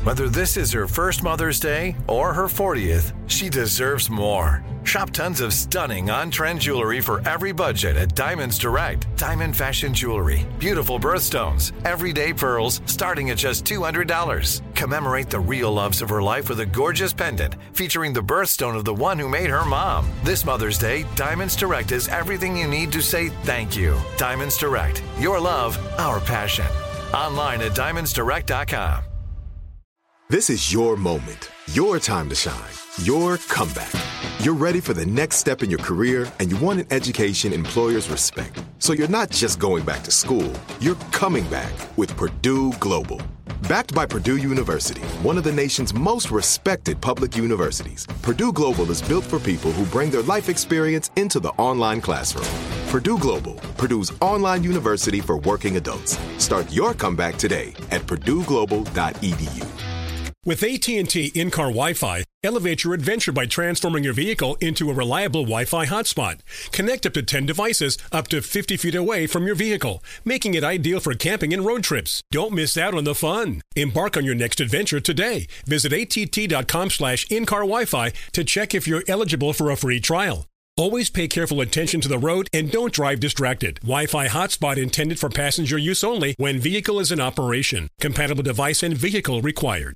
Whether this is her first Mother's Day or her 40th, she deserves more. Shop tons of stunning on-trend jewelry for every budget at Diamonds Direct. Diamond fashion jewelry, beautiful birthstones, everyday pearls starting at just $200. Commemorate the real loves of her life with a gorgeous pendant featuring the birthstone of the one who made her mom. This Mother's Day, Diamonds Direct is everything you need to say thank you. Diamonds Direct. Your love, our passion. Online at diamondsdirect.com. This is your moment, your time to shine, your comeback. You're ready for the next step in your career, and you want an education employers respect. So you're not just going back to school, you're coming back with Purdue Global. Backed by Purdue University, one of the nation's most respected public universities, Purdue Global is built for people who bring their life experience into the online classroom. Purdue Global, Purdue's online university for working adults. Start your comeback today at purdueglobal.edu. With AT&T in-car Wi-Fi, elevate your adventure by transforming your vehicle into a reliable Wi-Fi hotspot. Connect up to 10 devices up to 50 feet away from your vehicle, making it ideal for camping and road trips. Don't miss out on the fun. Embark on your next adventure today. Visit att.com/in-car Wi-Fi to check if you're eligible for a free trial. Always pay careful attention to the road and don't drive distracted. Wi-Fi hotspot intended for passenger use only when vehicle is in operation. Compatible device and vehicle required.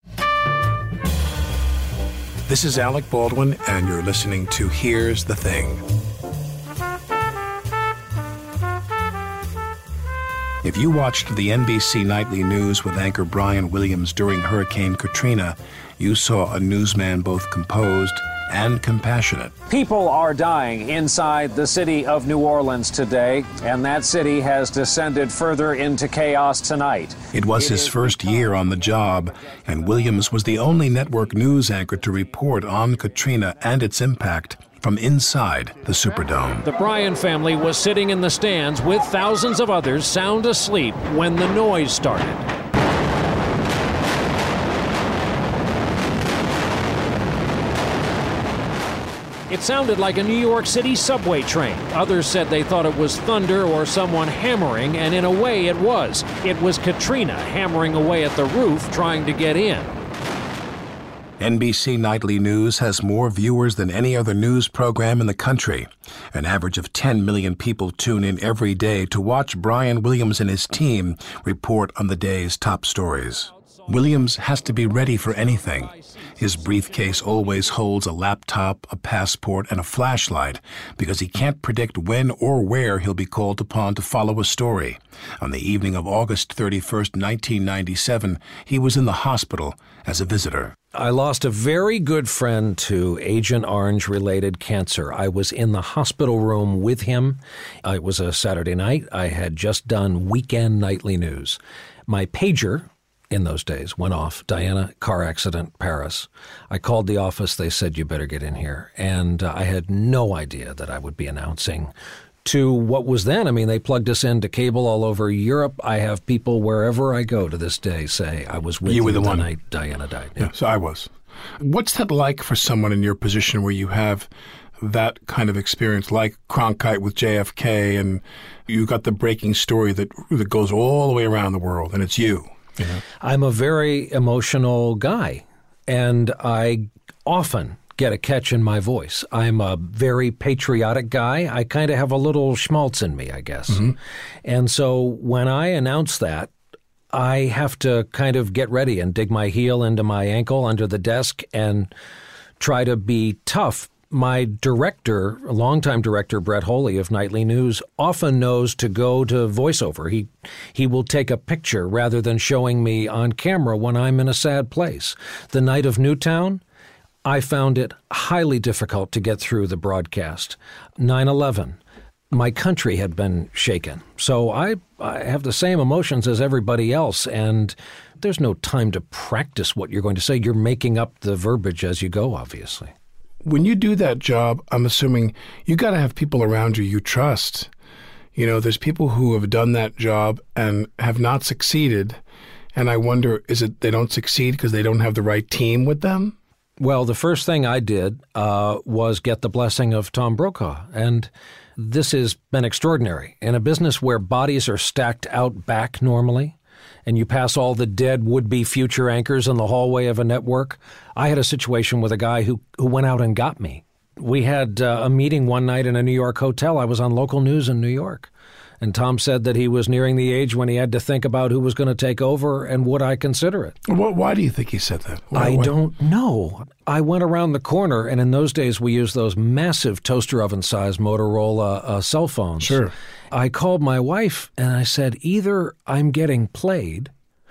This is Alec Baldwin, and you're listening to Here's the Thing. If you watched the NBC Nightly News with anchor Brian Williams during Hurricane Katrina, you saw a newsman both composed and compassionate. People are dying inside the city of New Orleans today, and that city has descended further into chaos tonight. It was his first year on the job, and Williams was the only network news anchor to report on Katrina and its impact from inside the Superdome. The Bryan family was sitting in the stands with thousands of others sound asleep when the noise started. It sounded like a New York City subway train. Others said they thought it was thunder or someone hammering, and in a way it was. It was Katrina hammering away at the roof trying to get in. NBC Nightly News has more viewers than any other news program in the country. An average of 10 million people tune in every day to watch Brian Williams and his team report on the day's top stories. Williams has to be ready for anything. His briefcase always holds a laptop, a passport, and a flashlight because he can't predict when or where he'll be called upon to follow a story. On the evening of August 31st, 1997, he was in the hospital as a visitor. I lost a very good friend to Agent Orange-related cancer. I was in the hospital room with him. It was a Saturday night. I had just done weekend nightly news. My pager in those days went off. Diana, car accident, Paris. I called the office. They said, you better get in here. And I had no idea that I would be announcing to what was then. I mean, they plugged us into cable all over Europe. I have people wherever I go to this day say, I was with you the night Diana died. Yeah, so I was. What's that like for someone in your position where you have that kind of experience, like Cronkite with JFK, and you got the breaking story that goes all the way around the world, and it's you? Yeah. I'm a very emotional guy, and I often get a catch in my voice. I'm a very patriotic guy. I kind of have a little schmaltz in me, I guess. Mm-hmm. And so when I announce that, I have to kind of get ready and dig my heel into my ankle under the desk and try to be tough. My director, longtime director, Brett Holy of Nightly News, often knows to go to voiceover. He will take a picture rather than showing me on camera when I'm in a sad place. The night of Newtown, I found it highly difficult to get through the broadcast. 9/11, my country had been shaken. So I have the same emotions as everybody else, and there's no time to practice what you're going to say. You're making up the verbiage as you go, obviously. When you do that job, I'm assuming you got to have people around you trust. You know, there's people who have done that job and have not succeeded. And I wonder, is it they don't succeed because they don't have the right team with them? Well, the first thing I did was get the blessing of Tom Brokaw. And this has been extraordinary. In a business where bodies are stacked out back normally, and you pass all the dead would-be future anchors in the hallway of a network. I had a situation with a guy who went out and got me. We had a meeting one night in a New York hotel. I was on local news in New York. And Tom said that he was nearing the age when he had to think about who was going to take over and would I consider it. Why do you think he said that? I don't know. I went around the corner, and in those days we used those massive toaster oven-sized Motorola cell phones. Sure. I called my wife, and I said, either I'm getting played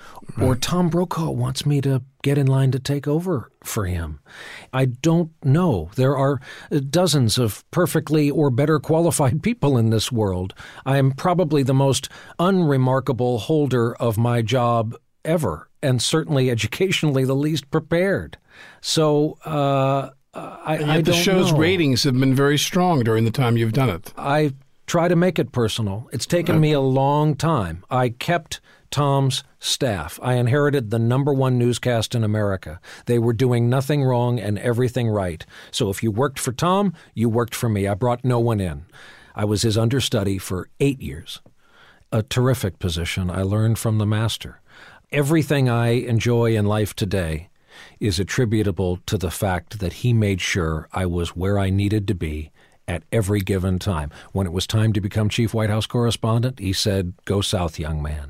or Tom Brokaw wants me to get in line to take over for him. I don't know. There are dozens of perfectly or better qualified people in this world. I am probably the most unremarkable holder of my job ever, and certainly educationally the least prepared. So I don't the show's know. ratings have been very strong during the time you've done it. I try to make it personal. It's taken me a long time. I kept Tom's staff. I inherited the #1 newscast in America. They were doing nothing wrong and everything right. So if you worked for Tom, you worked for me. I brought no one in. I was his understudy for 8 years. A terrific position. I learned from the master. Everything I enjoy in life today is attributable to the fact that he made sure I was where I needed to be at every given time. When it was time to become chief White House correspondent, he said, "Go south, young man."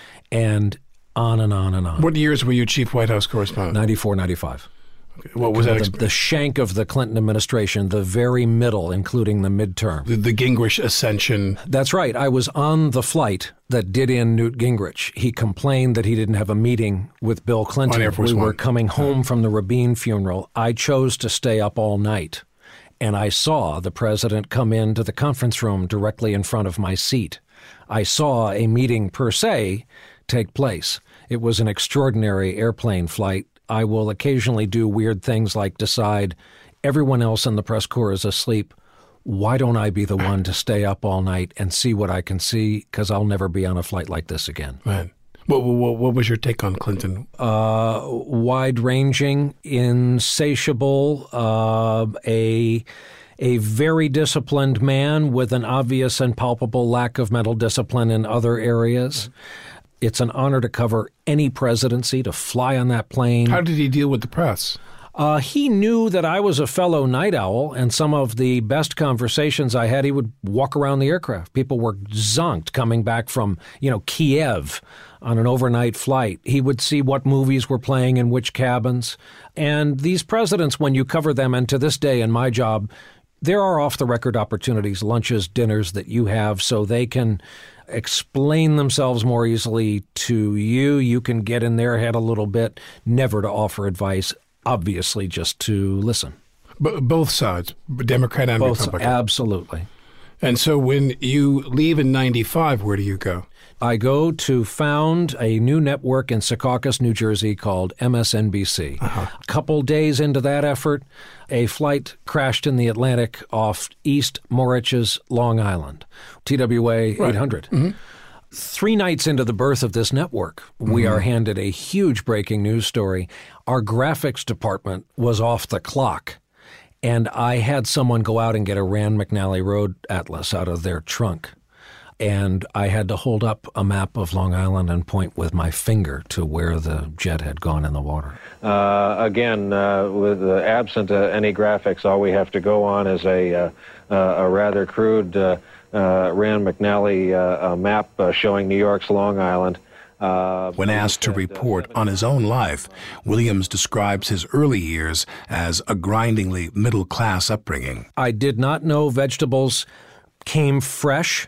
And on and on and on. What years were you chief White House correspondent? 94, 95. Okay. What was that? The shank of the Clinton administration, the very middle, including the midterm. The Gingrich ascension. That's right. I was on the flight that did in Newt Gingrich. He complained that he didn't have a meeting with Bill Clinton. On Air Force we were One. coming home from the Rabin funeral. I chose to stay up all night, and I saw the president come into the conference room directly in front of my seat. I saw a meeting per se take place. It was an extraordinary airplane flight. I will occasionally do weird things like decide everyone else in the press corps is asleep. Why don't I be the one to stay up all night and see what I can see? Because I'll never be on a flight like this again. Right. What was your take on Clinton? Wide-ranging, insatiable, a very disciplined man with an obvious and palpable lack of mental discipline in other areas. It's an honor to cover any presidency, to fly on that plane. How did he deal with the press? He knew that I was a fellow night owl, and some of the best conversations I had, he would walk around the aircraft. People were zonked coming back from, Kiev on an overnight flight. He would see what movies were playing in which cabins. And these presidents, when you cover them, and to this day in my job, there are off-the-record opportunities, lunches, dinners that you have so they can explain themselves more easily to you. You can get in their head a little bit, never to offer advice, obviously just to listen. Both sides, Democrat and Republican. Absolutely. And so when you leave in 95, where do you go? I go to found a new network in Secaucus, New Jersey called MSNBC. A couple days into that effort, a flight crashed in the Atlantic off East Moriches, Long Island, TWA 800. Mm-hmm. 3 nights into the birth of this network, we are handed a huge breaking news story. Our graphics department was off the clock, and I had someone go out and get a Rand McNally Road Atlas out of their trunk. And I had to hold up a map of Long Island and point with my finger to where the jet had gone in the water. Again, with absent any graphics, all we have to go on is a rather crude Rand McNally map showing New York's Long Island. When asked to report on his own life, Williams describes his early years as a grindingly middle-class upbringing. I did not know vegetables came fresh.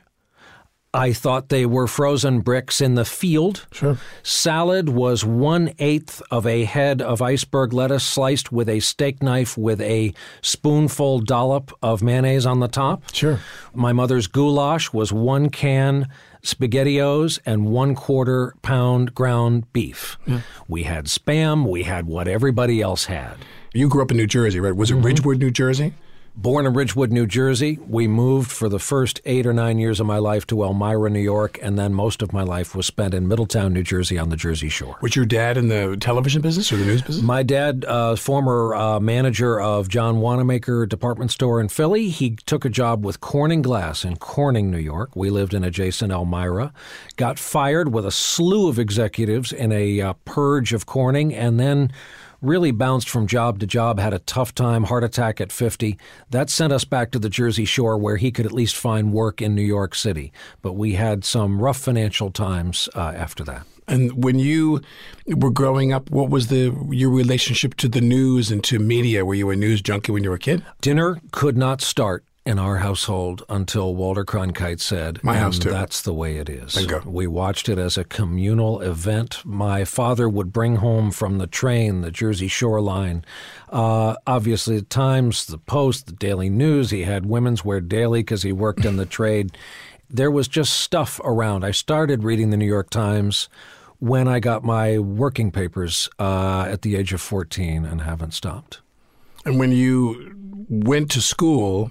I thought they were frozen bricks in the field. Sure. Salad was 1/8 of a head of iceberg lettuce sliced with a steak knife with a spoonful dollop of mayonnaise on the top. Sure. My mother's goulash was 1 can SpaghettiOs and 1/4 pound ground beef. Yeah. We had Spam. We had what everybody else had. You grew up in New Jersey, right? Was it Ridgewood, New Jersey? Born in Ridgewood, New Jersey. We moved for the first 8 or 9 years of my life to Elmira, New York, and then most of my life was spent in Middletown, New Jersey on the Jersey Shore. Was your dad in the television business or the news business? My dad, former manager of John Wanamaker department store in Philly, he took a job with Corning Glass in Corning, New York. We lived in adjacent Elmira. Got fired with a slew of executives in a purge of Corning, and then really bounced from job to job, had a tough time, heart attack at 50. That sent us back to the Jersey Shore where he could at least find work in New York City. But we had some rough financial times after that. And when you were growing up, what was your relationship to the news and to media? Were you a news junkie when you were a kid? Dinner could not start in our household until Walter Cronkite said, "My house too." That's the way it is. Bingo. We watched it as a communal event. My father would bring home from the train the Jersey Shore line. Obviously, the Times, the Post, the Daily News. He had Women's Wear Daily because he worked in the trade. There was just stuff around. I started reading the New York Times when I got my working papers at the age of 14 and haven't stopped. And when you went to school,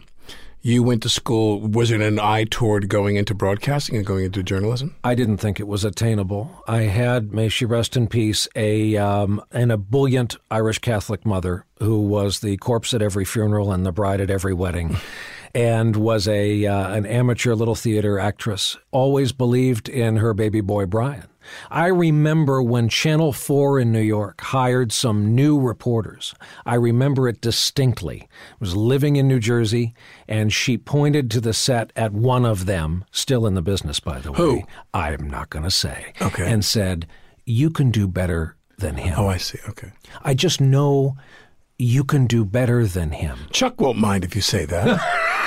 was it an eye toward going into broadcasting and going into journalism? I didn't think it was attainable. I had, may she rest in peace, an ebullient Irish Catholic mother who was the corpse at every funeral and the bride at every wedding. And was an amateur little theater actress, always believed in her baby boy, Brian. I remember when Channel 4 in New York hired some new reporters. I remember it distinctly. I was living in New Jersey, and she pointed to the set at one of them, still in the business, by the way. Who? I'm not going to say. Okay. And said, "You can do better than him." Oh, I see. Okay. I just know you can do better than him. Chuck won't mind if you say that.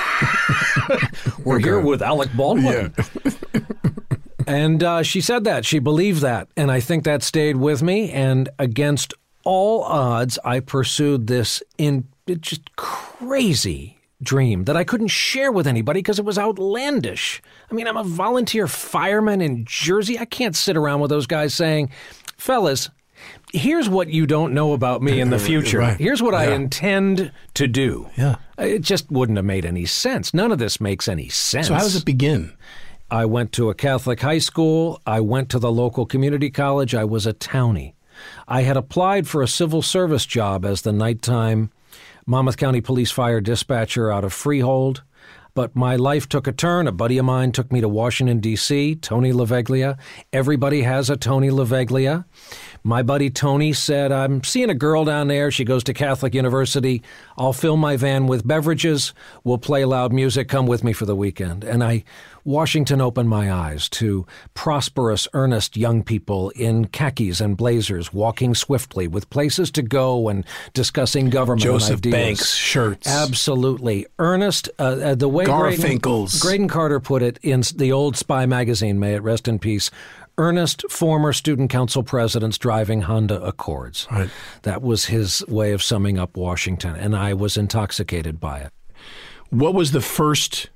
We're here with Alec Baldwin. Yeah. And she said that. She believed that. And I think that stayed with me. And against all odds, I pursued this just crazy dream that I couldn't share with anybody because it was outlandish. I mean, I'm a volunteer fireman in Jersey. I can't sit around with those guys saying, "Fellas, here's what you don't know about me in the future. Right. Here's what I intend to do." Yeah. It just wouldn't have made any sense. None of this makes any sense. So how does it begin? I went to a Catholic high school. I went to the local community college. I was a townie. I had applied for a civil service job as the nighttime Monmouth County Police Fire dispatcher out of Freehold. But my life took a turn. A buddy of mine took me to Washington, D.C., Tony LaVeglia. Everybody has a Tony LaVeglia. My buddy Tony said, "I'm seeing a girl down there. She goes to Catholic University. I'll fill my van with beverages. We'll play loud music. Come with me for the weekend." And Washington opened my eyes to prosperous, earnest young people in khakis and blazers, walking swiftly with places to go and discussing government Joseph ideas. Banks shirts. Absolutely. Earnest, the way Garfinkel's. Graydon Carter put it in the old Spy magazine, may it rest in peace, earnest former student council presidents driving Honda Accords. Right. That was his way of summing up Washington, and I was intoxicated by it. What was the first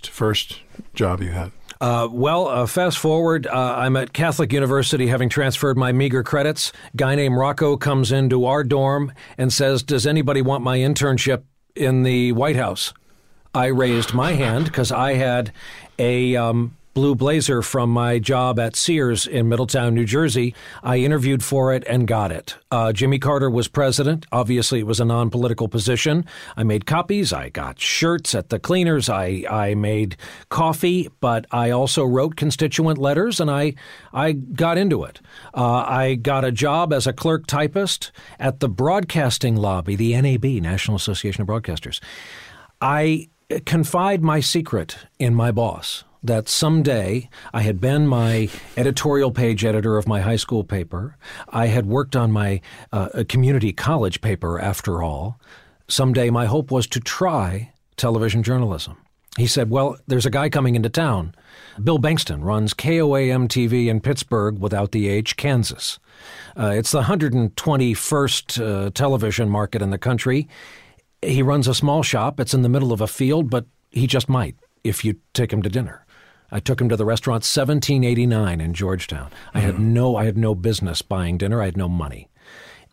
job you had? Fast forward, I'm at Catholic University having transferred my meager credits. Guy named Rocco comes into our dorm and says, "Does anybody want my internship in the White House?" I raised my hand because I had a blue blazer from my job at Sears in Middletown, New Jersey. I interviewed for it and got it. Jimmy Carter was president. Obviously, it was a non-political position. I made copies. I got shirts at the cleaners. I made coffee, but I also wrote constituent letters, and I got into it. I got a job as a clerk typist at the broadcasting lobby, the NAB, National Association of Broadcasters. I confide my secret in my boss that someday I had been my editorial page editor of my high school paper. I had worked on my community college paper, after all. Someday my hope was to try television journalism. He said, "Well, there's a guy coming into town. Bill Bankston runs KOAM TV in Pittsburgh, without the H, Kansas. It's the 121st television market in the country. He runs a small shop. It's in the middle of a field, but he just might if you take him to dinner." I took him to the restaurant 1789 in Georgetown. I had no business buying dinner. I had no money.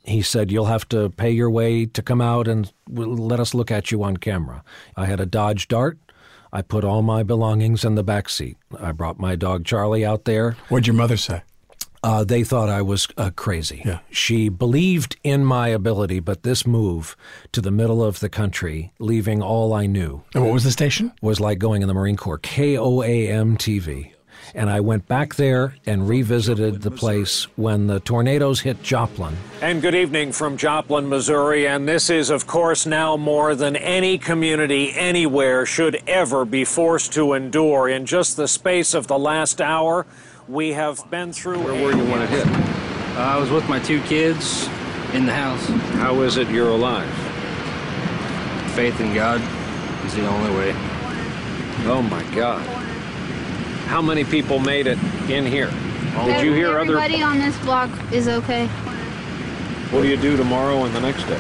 He said, you'll have to pay your way to come out and let us look at you on camera. I had a Dodge Dart. I put all my belongings in the back seat. I brought my dog Charlie out there. What'd your mother say? They thought I was crazy. Yeah. She believed in my ability, but this move to the middle of the country, leaving all I knew. And what was the station? Was like going in the Marine Corps, KOAM TV. And I went back there and revisited the place when the tornadoes hit Joplin. And good evening from Joplin, Missouri. And this is, of course, now more than any community anywhere should ever be forced to endure. In just the space of the last hour, we have been through... Where were you when it hit? I was with my 2 kids in the house. How is it you're alive? Faith in God is the only way. Oh, my God. How many people made it in here? Did you hear Everybody on this block is okay. What do you do tomorrow and the next day?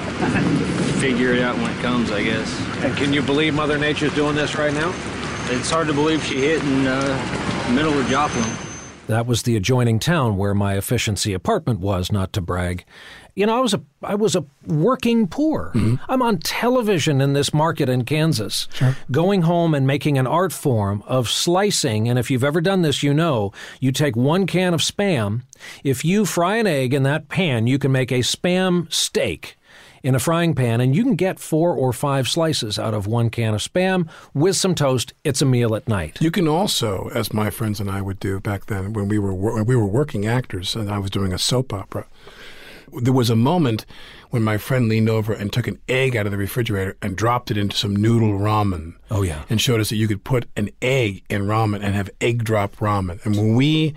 Figure it out when it comes, I guess. And can you believe Mother Nature's doing this right now? It's hard to believe she hit in the middle of Joplin. That was the adjoining town where my efficiency apartment was, not to brag. You know, I was a working poor. Mm-hmm. I'm on television in this market in Kansas, going home and making an art form of slicing. And if you've ever done this, you know, you take 1 can of Spam. If you fry an egg in that pan, you can make a Spam steak in a frying pan, and you can get 4 or 5 slices out of 1 can of Spam with some toast. It's a meal at night. You can also, as my friends and I would do back then when we were working actors and I was doing a soap opera, there was a moment when my friend leaned over and took an egg out of the refrigerator and dropped it into some noodle ramen. Oh, yeah. And showed us that you could put an egg in ramen and have egg drop ramen. And when we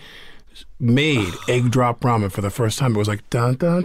made egg drop ramen for the first time, it was like, dun, dun,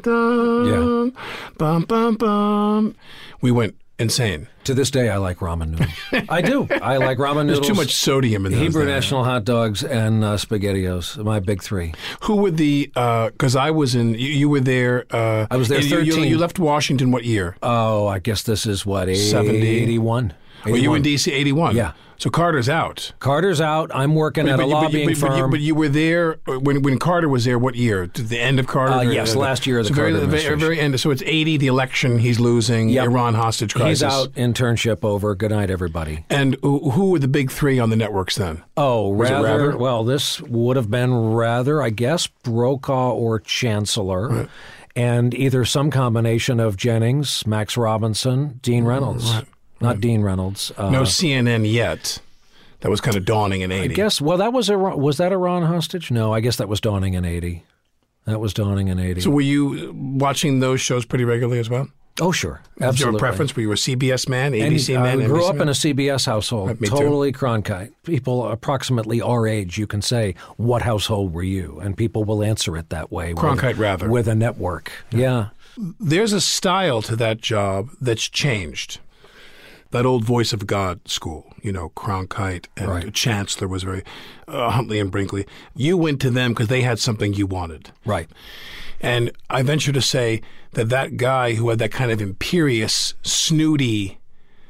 dun, bum, bum, bum. We went insane. To this day, I like ramen noodles. I do. I like ramen noodles. There's too much sodium in those. Hebrew National hot dogs and SpaghettiOs, my big 3. Who were the, because I was in, you were there. I was there 13. You left Washington what year? Oh, I guess this is what, 70? 81. Were you in D.C. 81? Yeah. So Carter's out. Carter's out. I'm working at a lobbying firm. But you were there when Carter was there. What year? To the end of Carter? Yes, last year of the Carter administration. Very end. So it's 80, the election, he's losing, Iran hostage crisis. He's out, internship over. Good night, everybody. And who were the big 3 on the networks then? Oh, Rather? Well, this would have been Rather, I guess, Brokaw or Chancellor. Right. And either some combination of Jennings, Max Robinson, Dean Reynolds. Right. Not Dean Reynolds. No CNN yet. That was kind of dawning in 80. I guess, well, was that Iran hostage? No, I guess that was dawning in 80. That was dawning in 80. So were you watching those shows pretty regularly as well? Oh, sure. Absolutely. Did you have a preference? Were you a CBS man, ABC man? I grew NBC up man? in a CBS household. Me totally too. Cronkite. People approximately our age, you can say, what household were you? And people will answer it that way. Cronkite, rather. With a network. Yeah. There's a style to that job that's changed. That old Voice of God school, you know, Cronkite and Chancellor was very, Huntley and Brinkley. You went to them because they had something you wanted. Right. And I venture to say that guy who had that kind of imperious, snooty,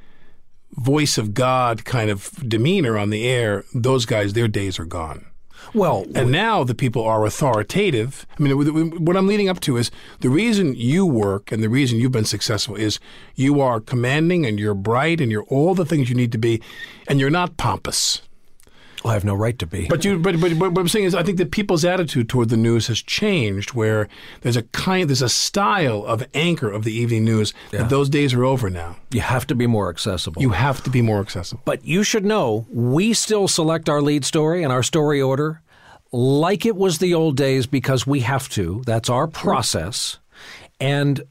Voice of God kind of demeanor on the air, those guys, their days are gone. Well, and now the people are authoritative. I mean, what I'm leading up to is the reason you work and the reason you've been successful is you are commanding and you're bright and you're all the things you need to be, and you're not pompous. I have no right to be. But what I'm saying is, I think that people's attitude toward the news has changed. Where there's a style of anchor of the evening news. Yeah. And those days are over now. You have to be more accessible. You have to be more accessible. But you should know, we still select our lead story and our story order like it was the old days because we have to. That's our process. And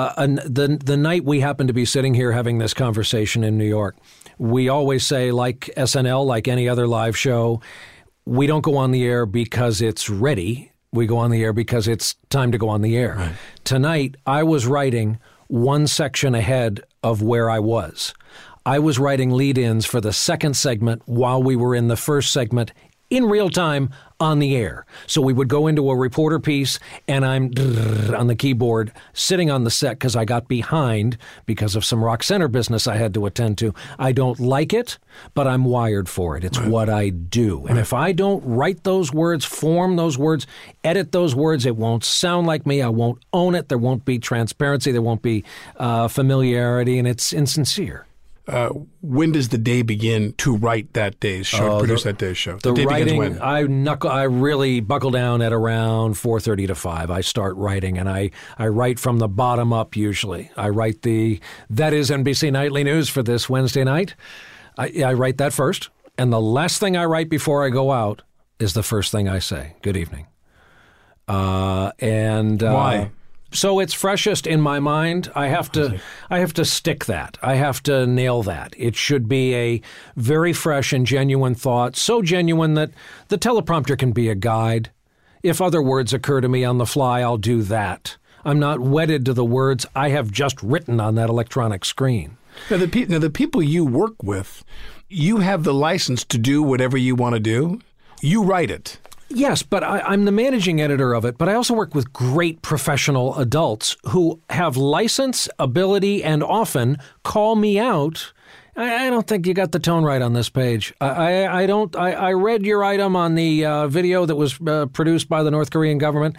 the night we happen to be sitting here having this conversation in New York, we always say, like SNL, like any other live show, we don't go on the air because it's ready. We go on the air because it's time to go on the air. Right. Tonight, I was writing one section ahead of where I was. I was writing lead-ins for the second segment while we were in the first segment in real time on the air. So we would go into a reporter piece, and I'm on the keyboard sitting on the set because I got behind because of some Rock Center business I had to attend to. I don't like it, but I'm wired for it. It's what I do. And if I don't write those words, form those words, edit those words, it won't sound like me. I won't own it. There won't be transparency. There won't be familiarity, and it's insincere. When does the day begin to write that day's show, produce that day's show? The day writing, begins when? I really buckle down at around 4:30 to 5. I start writing, and I write from the bottom up usually. I write that is NBC Nightly News for this Wednesday night. I write that first, and the last thing I write before I go out is the first thing I say. Good evening. Why? So it's freshest in my mind. I have to stick that. I have to nail that. It should be a very fresh and genuine thought, so genuine that the teleprompter can be a guide. If other words occur to me on the fly, I'll do that. I'm not wedded to the words I have just written on that electronic screen. Now, the people you work with, you have the license to do whatever you want to do. You write it. Yes, but I'm the managing editor of it, but I also work with great professional adults who have license, ability, and often call me out. I don't think you got the tone right on this page. I read your item on the video that was produced by the North Korean government.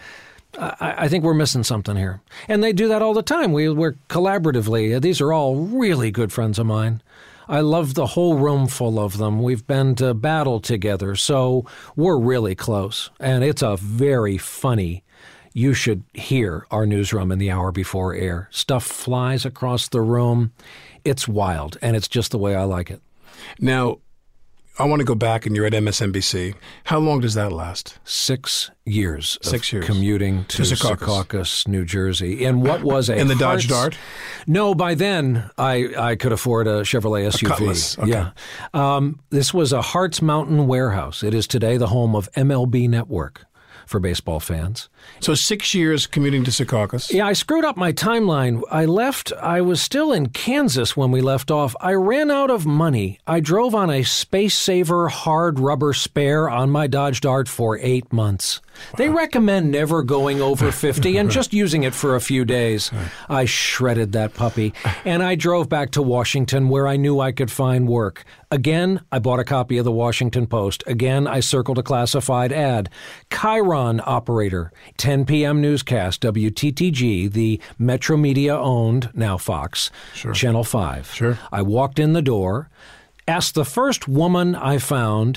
I think we're missing something here. And they do that all the time. We're collaboratively. These are all really good friends of mine. I love the whole room full of them. We've been to battle together, so we're really close. And it's a very funny, you should hear our newsroom in the hour before air. Stuff flies across the room. It's wild, and it's just the way I like it. Now, I want to go back, and you're at MSNBC. How long does that last? 6 years. 6 years. Commuting to Secaucus, New Jersey. And what was a in the Dodge Dart? No, by then I could afford a Chevrolet SUV. A Cutlass. Okay. Yeah. This was a Hartz Mountain warehouse. It is today the home of MLB Network for baseball fans. So 6 years commuting to Secaucus. Yeah, I screwed up my timeline. I was still in Kansas when we left off. I ran out of money. I drove on a Space Saver hard rubber spare on my Dodge Dart for 8 months. They recommend never going over 50 and just using it for a few days. I shredded that puppy, and I drove back to Washington where I knew I could find work. Again, I bought a copy of the Washington Post. Again, I circled a classified ad. Chiron operator, 10 p.m. newscast, WTTG, the Metro Media-owned, now Fox, Channel 5. Sure. I walked in the door, asked the first woman I found,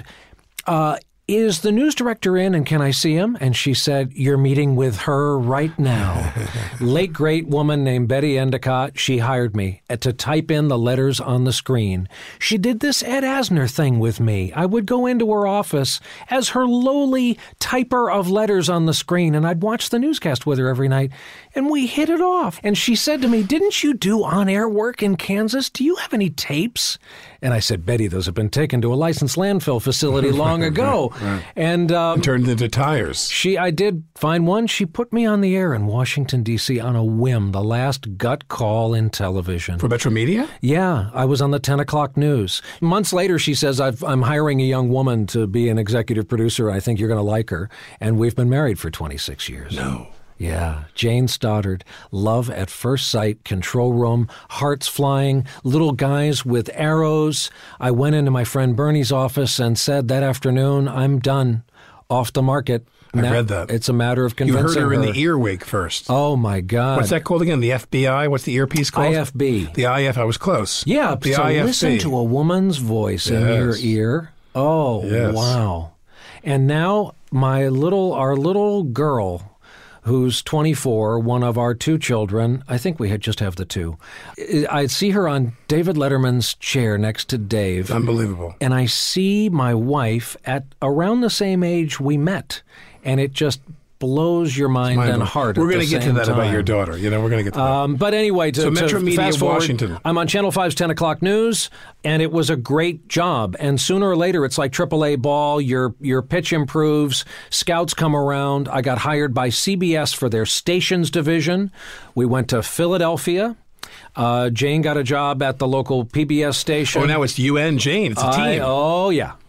is the news director in and can I see him? And she said, you're meeting with her right now. Late great woman named Betty Endicott. She hired me to type in the letters on the screen. She did this Ed Asner thing with me. I would go into her office as her lowly typer of letters on the screen, and I'd watch the newscast with her every night, and we hit it off. And she said to me, didn't you do on-air work in Kansas? Do you have any tapes? And I said, Betty, those have been taken to a licensed landfill facility long ago. Right. And turned into tires. I did find one. She put me on the air in Washington, D.C. on a whim, the last gut call in television. For Metro Media? Yeah, I was on the 10 o'clock news. Months later, she says, I'm hiring a young woman to be an executive producer. I think you're going to like her. And we've been married for 26 years. No. Yeah, Jane Stoddard, love at first sight, control room, hearts flying, little guys with arrows. I went into my friend Bernie's office and said that afternoon, I'm done, off the market. I read that. It's a matter of convincing her. You heard her in the earwig first. Oh, my God. What's that called again? The FBI? What's the earpiece called? IFB. The IF, I was close. Yeah, the so IFB. Listen to a woman's voice in your ear. Oh, yes. Wow. And now our little girl, who's 24, one of our two children. I think we just have the two. I see her on David Letterman's chair next to Dave. Unbelievable. And I see my wife at around the same age we met. And it just blows your mind and heart. We're going to get to that time. about your daughter. We're going to get to that. But anyway, so Metro Media fast forward, Washington. I'm on Channel 5's 10 o'clock news, and it was a great job. And sooner or later, it's like AAA ball. Your pitch improves. Scouts come around. I got hired by CBS for their stations division. We went to Philadelphia. Jane got a job at the local PBS station. Oh, now it's you and Jane. It's a team. Oh, yeah.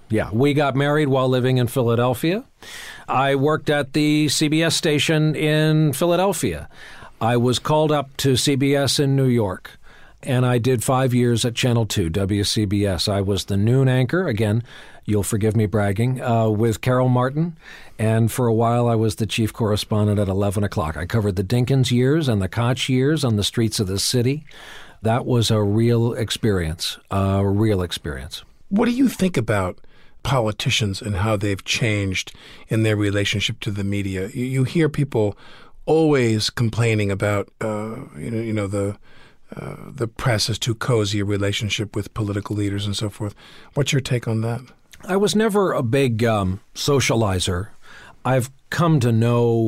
Yeah, we got married while living in Philadelphia. I worked at the CBS station in Philadelphia. I was called up to CBS in New York, and I did 5 years at Channel 2, WCBS. I was the noon anchor, again, you'll forgive me bragging, with Carol Martin, and for a while I was the chief correspondent at 11 o'clock. I covered the Dinkins years and the Koch years on the streets of the city. That was a real experience, What do you think about politicians and how they've changed in their relationship to the media? You hear people always complaining about, the press is too cozy a relationship with political leaders and so forth. What's your take on that? I was never a big socializer. I've come to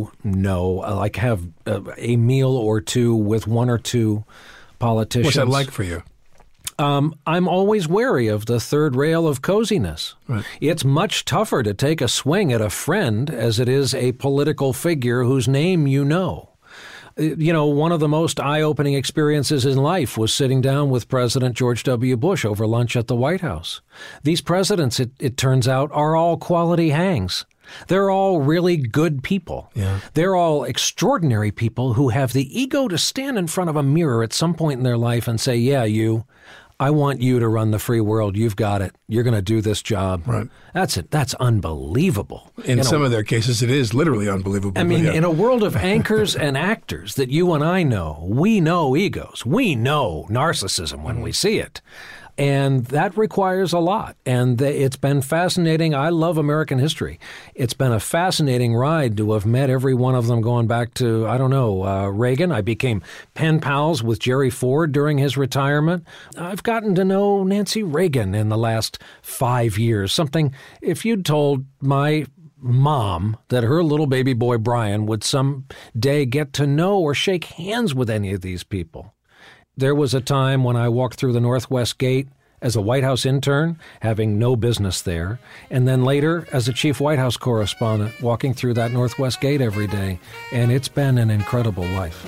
have a meal or two with one or two politicians. What's that like for you? I'm always wary of the third rail of coziness. Right. It's much tougher to take a swing at a friend as it is a political figure whose name you know. One of the most eye-opening experiences in life was sitting down with President George W. Bush over lunch at the White House. These presidents, it turns out, are all quality hangs. They're all really good people. Yeah. They're all extraordinary people who have the ego to stand in front of a mirror at some point in their life and say, yeah, I want you to run the free world. You've got it. You're going to do this job. Right. That's it. That's unbelievable. In some of their cases, it is literally unbelievable. I mean, in a world of anchors and actors that you and I know, we know egos. We know narcissism when we see it. And that requires a lot. And it's been fascinating. I love American history. It's been a fascinating ride to have met every one of them going back to, Reagan. I became pen pals with Jerry Ford during his retirement. I've gotten to know Nancy Reagan in the last 5 years. Something, if you'd told my mom that her little baby boy Brian would someday get to know or shake hands with any of these people. There was a time when I walked through the Northwest Gate as a White House intern, having no business there, and then later as a chief White House correspondent, walking through that Northwest Gate every day, and it's been an incredible life.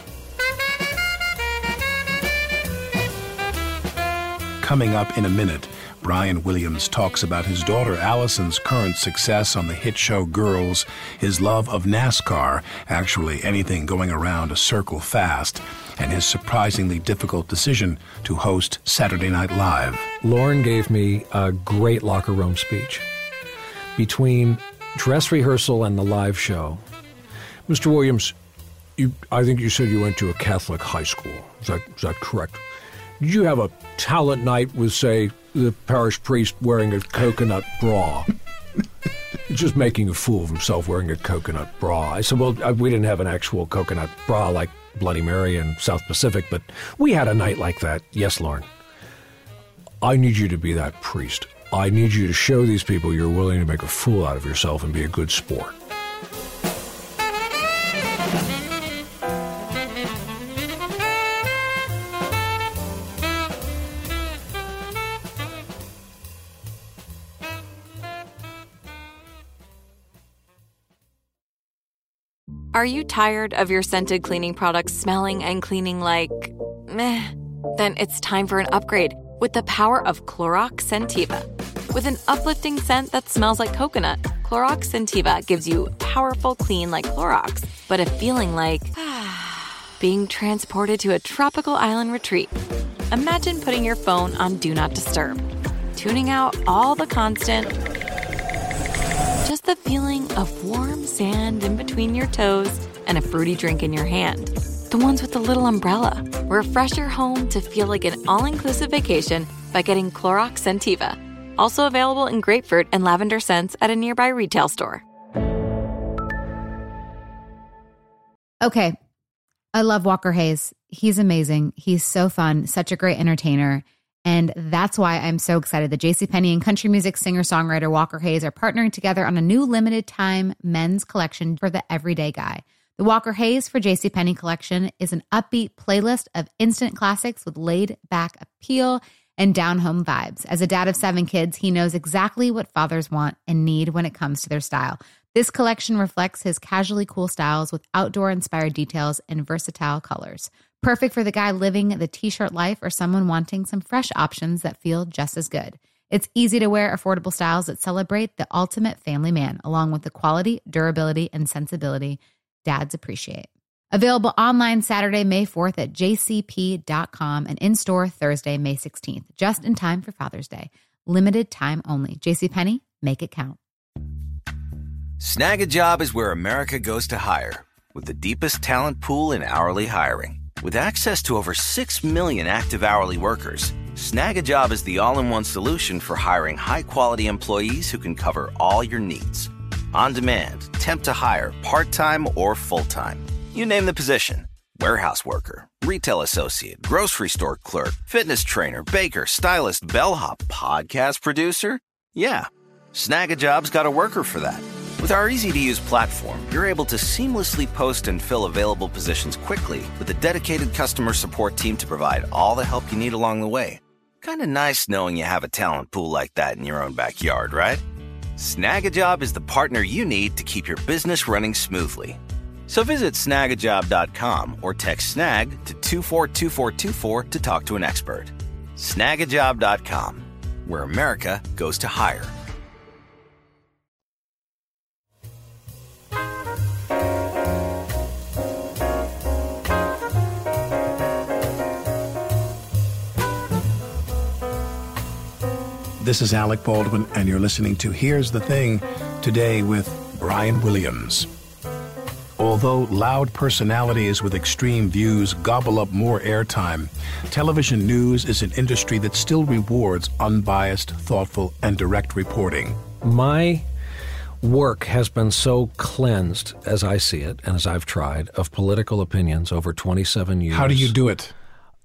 Coming up in a minute, Brian Williams talks about his daughter Allison's current success on the hit show Girls, his love of NASCAR, actually anything going around a circle fast, and his surprisingly difficult decision to host Saturday Night Live. Lauren gave me a great locker room speech. Between dress rehearsal and the live show, Mr. Williams, I think you said you went to a Catholic high school. Is that correct? Did you have a talent night with, say, the parish priest wearing a coconut bra? Just making a fool of himself wearing a coconut bra. I said, well, we didn't have an actual coconut bra like Bloody Mary and South Pacific, but we had a night like that. Yes, Lauren. I need you to be that priest. I need you to show these people you're willing to make a fool out of yourself and be a good sport. Are you tired of your scented cleaning products smelling and cleaning like meh? Then it's time for an upgrade with the power of Clorox Scentiva. With an uplifting scent that smells like coconut, Clorox Scentiva gives you powerful clean like Clorox, but a feeling like being transported to a tropical island retreat. Imagine putting your phone on Do Not Disturb, tuning out all the constant, just the feeling of warm sand in between your toes and a fruity drink in your hand. The ones with the little umbrella. Refresh your home to feel like an all-inclusive vacation by getting Clorox Scentiva. Also available in grapefruit and lavender scents at a nearby retail store. Okay. I love Walker Hayes. He's amazing. He's so fun, such a great entertainer. And that's why I'm so excited that JCPenney and country music singer-songwriter Walker Hayes are partnering together on a new limited-time men's collection for the everyday guy. The Walker Hayes for JCPenney collection is an upbeat playlist of instant classics with laid-back appeal and down-home vibes. As a dad of 7 kids, he knows exactly what fathers want and need when it comes to their style. This collection reflects his casually cool styles with outdoor-inspired details and versatile colors. Perfect for the guy living the t-shirt life or someone wanting some fresh options that feel just as good. It's easy to wear, affordable styles that celebrate the ultimate family man, along with the quality, durability, and sensibility dads appreciate. Available online Saturday, May 4th at jcp.com and in-store Thursday, May 16th, just in time for Father's Day. Limited time only. JCPenney, make it count. Snag a Job is where America goes to hire, with the deepest talent pool in hourly hiring. With access to over 6 million active hourly workers, Snag a Job is the all-in-one solution for hiring high-quality employees who can cover all your needs. On demand, temp to hire, part-time or full-time. You name the position. Warehouse worker, retail associate, grocery store clerk, fitness trainer, baker, stylist, bellhop, podcast producer. Yeah, Snag a Job's got a worker for that. With our easy-to-use platform, you're able to seamlessly post and fill available positions quickly with a dedicated customer support team to provide all the help you need along the way. Kind of nice knowing you have a talent pool like that in your own backyard, right? Snag a Job is the partner you need to keep your business running smoothly. So visit snagajob.com or text SNAG to 242424 to talk to an expert. Snagajob.com, where America goes to hire. This is Alec Baldwin, and you're listening to Here's the Thing, today with Brian Williams. Although loud personalities with extreme views gobble up more airtime, television news is an industry that still rewards unbiased, thoughtful, and direct reporting. My work has been so cleansed, as I see it, and as I've tried, of political opinions over 27 years. How do you do it?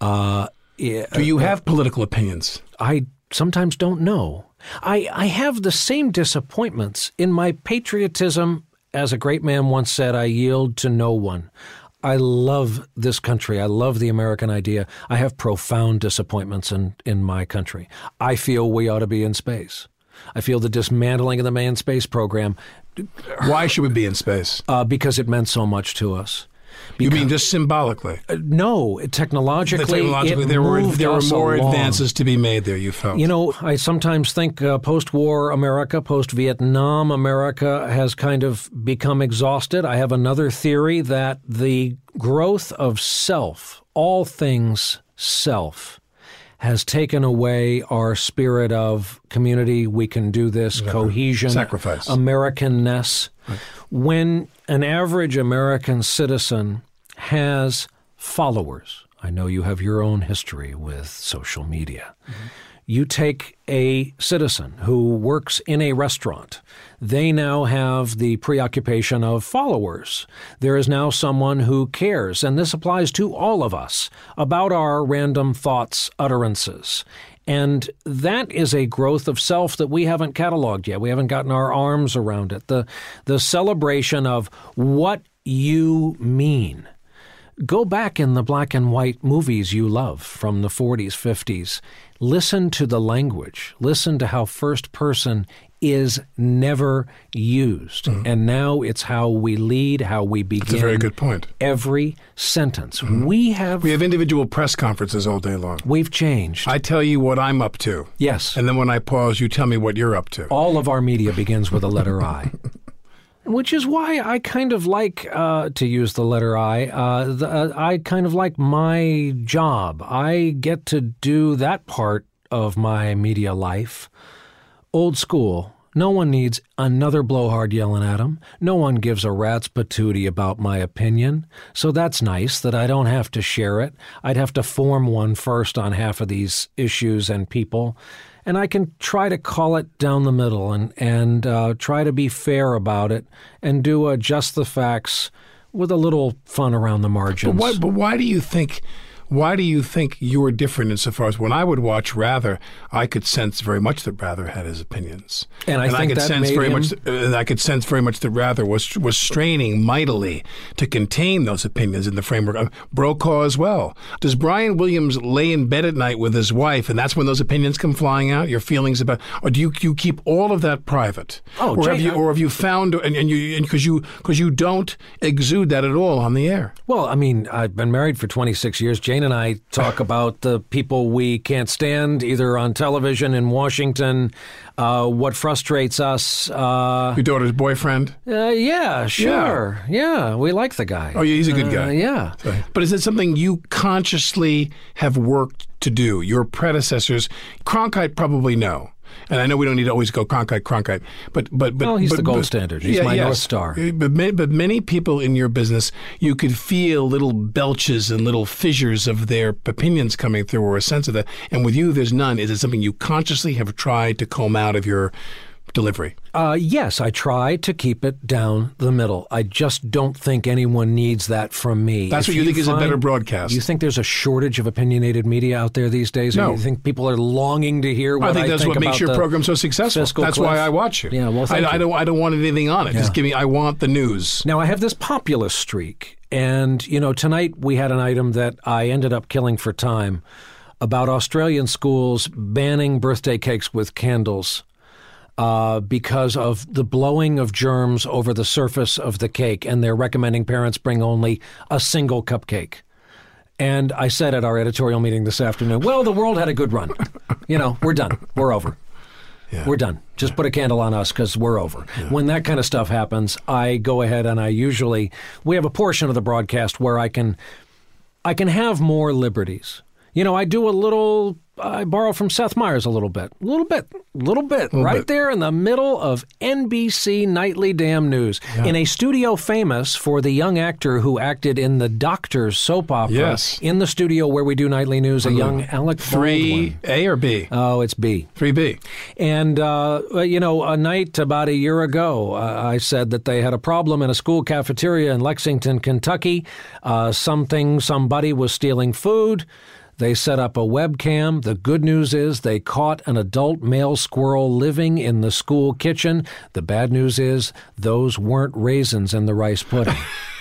Do you have political opinions? I sometimes don't know. I have the same disappointments in my patriotism. As a great man once said, I yield to no one. I love this country. I love the American idea. I have profound disappointments in my country. I feel we ought to be in space. I feel the dismantling of the manned space program. Why should we be in space? Because it meant so much to us. You mean just symbolically? No, technologically there were more along. advances to be made there, you felt. You know, I sometimes think post-war America, post-Vietnam America has kind of become exhausted. I have another theory that the growth of self, all things self, has taken away our spirit of community, we can do this, cohesion, sacrifice, Americanness. Right. When an average American citizen has followers, I know you have your own history with social media. Mm-hmm. You take a citizen who works in a restaurant. They now have the preoccupation of followers. There is now someone who cares, and this applies to all of us, about our random thoughts, utterances. And that is a growth of self that we haven't cataloged yet. We haven't gotten our arms around it. The celebration of what you mean. Go back in the black and white movies you love from the 40s, 50s. Listen to the language. Listen to how first person is never used. Mm-hmm. And now it's how we lead, how we begin. That's a very good point. Every sentence. Mm-hmm. We have individual press conferences all day long. We've changed. I tell you what I'm up to. Yes. And then when I pause, you tell me what you're up to. All of our media begins with a letter I. Which is why I kind of like, to use the letter I, I kind of like my job. I get to do that part of my media life. Old school. No one needs another blowhard yelling at them. No one gives a rat's patootie about my opinion. So that's nice that I don't have to share it. I'd have to form one first on half of these issues and people. And I can try to call it down the middle and try to be fair about it and do just the facts with a little fun around the margins. But why do you think you're different insofar as when I would watch Rather, I could sense very much that Rather had his opinions, and I could sense very much that Rather was straining mightily to contain those opinions in the framework of Brokaw as well. Does Brian Williams lay in bed at night with his wife, and that's when those opinions come flying out? Your feelings about, or do you keep all of that private? Or have you found because you don't exude that at all on the air? Well, I mean, I've been married for 26 years. Jane Jane and I talk about the people we can't stand, either on television in Washington, what frustrates us. Your daughter's boyfriend? Yeah, sure. Yeah, we like the guy. Oh, yeah, he's a good guy. Yeah. But is it something you consciously have worked to do? Your predecessors, Cronkite probably know. And I know we don't need to always go Cronkite, but well, he's the gold standard. He's my North Star. But many people in your business, you could feel little belches and little fissures of their opinions coming through, or a sense of that. And with you, there's none. Is it something you consciously have tried to comb out of your delivery? Yes, I try to keep it down the middle. I just don't think anyone needs that from me. That's what you think is a better broadcast. You think there's a shortage of opinionated media out there these days? No. Or you think people are longing to hear what I think that's what makes your program so successful. That's why I watch you. Yeah, well, I don't want anything on it. Yeah. Just give me, I want the news. Now, I have this populist streak. And, tonight we had an item that I ended up killing for time about Australian schools banning birthday cakes with candles. Because of the blowing of germs over the surface of the cake, and they're recommending parents bring only a single cupcake. And I said at our editorial meeting this afternoon, well, the world had a good run. We're done. We're over. Yeah. We're done. Just put a candle on us because we're over. Yeah. When that kind of stuff happens, I go ahead and we have a portion of the broadcast where I can have more liberties. I do I borrow from Seth Meyers a little bit, there in the middle of NBC Nightly Damn News, in a studio famous for the young actor who acted in the Doctors soap opera. Yes. In the studio where we do Nightly News, a young Alec Baldwin. 3A or B? Oh, it's B. 3B. And, a night about a year ago, I said that they had a problem in a school cafeteria in Lexington, Kentucky. Somebody was stealing food. They set up a webcam. The good news is they caught an adult male squirrel living in the school kitchen. The bad news is those weren't raisins in the rice pudding.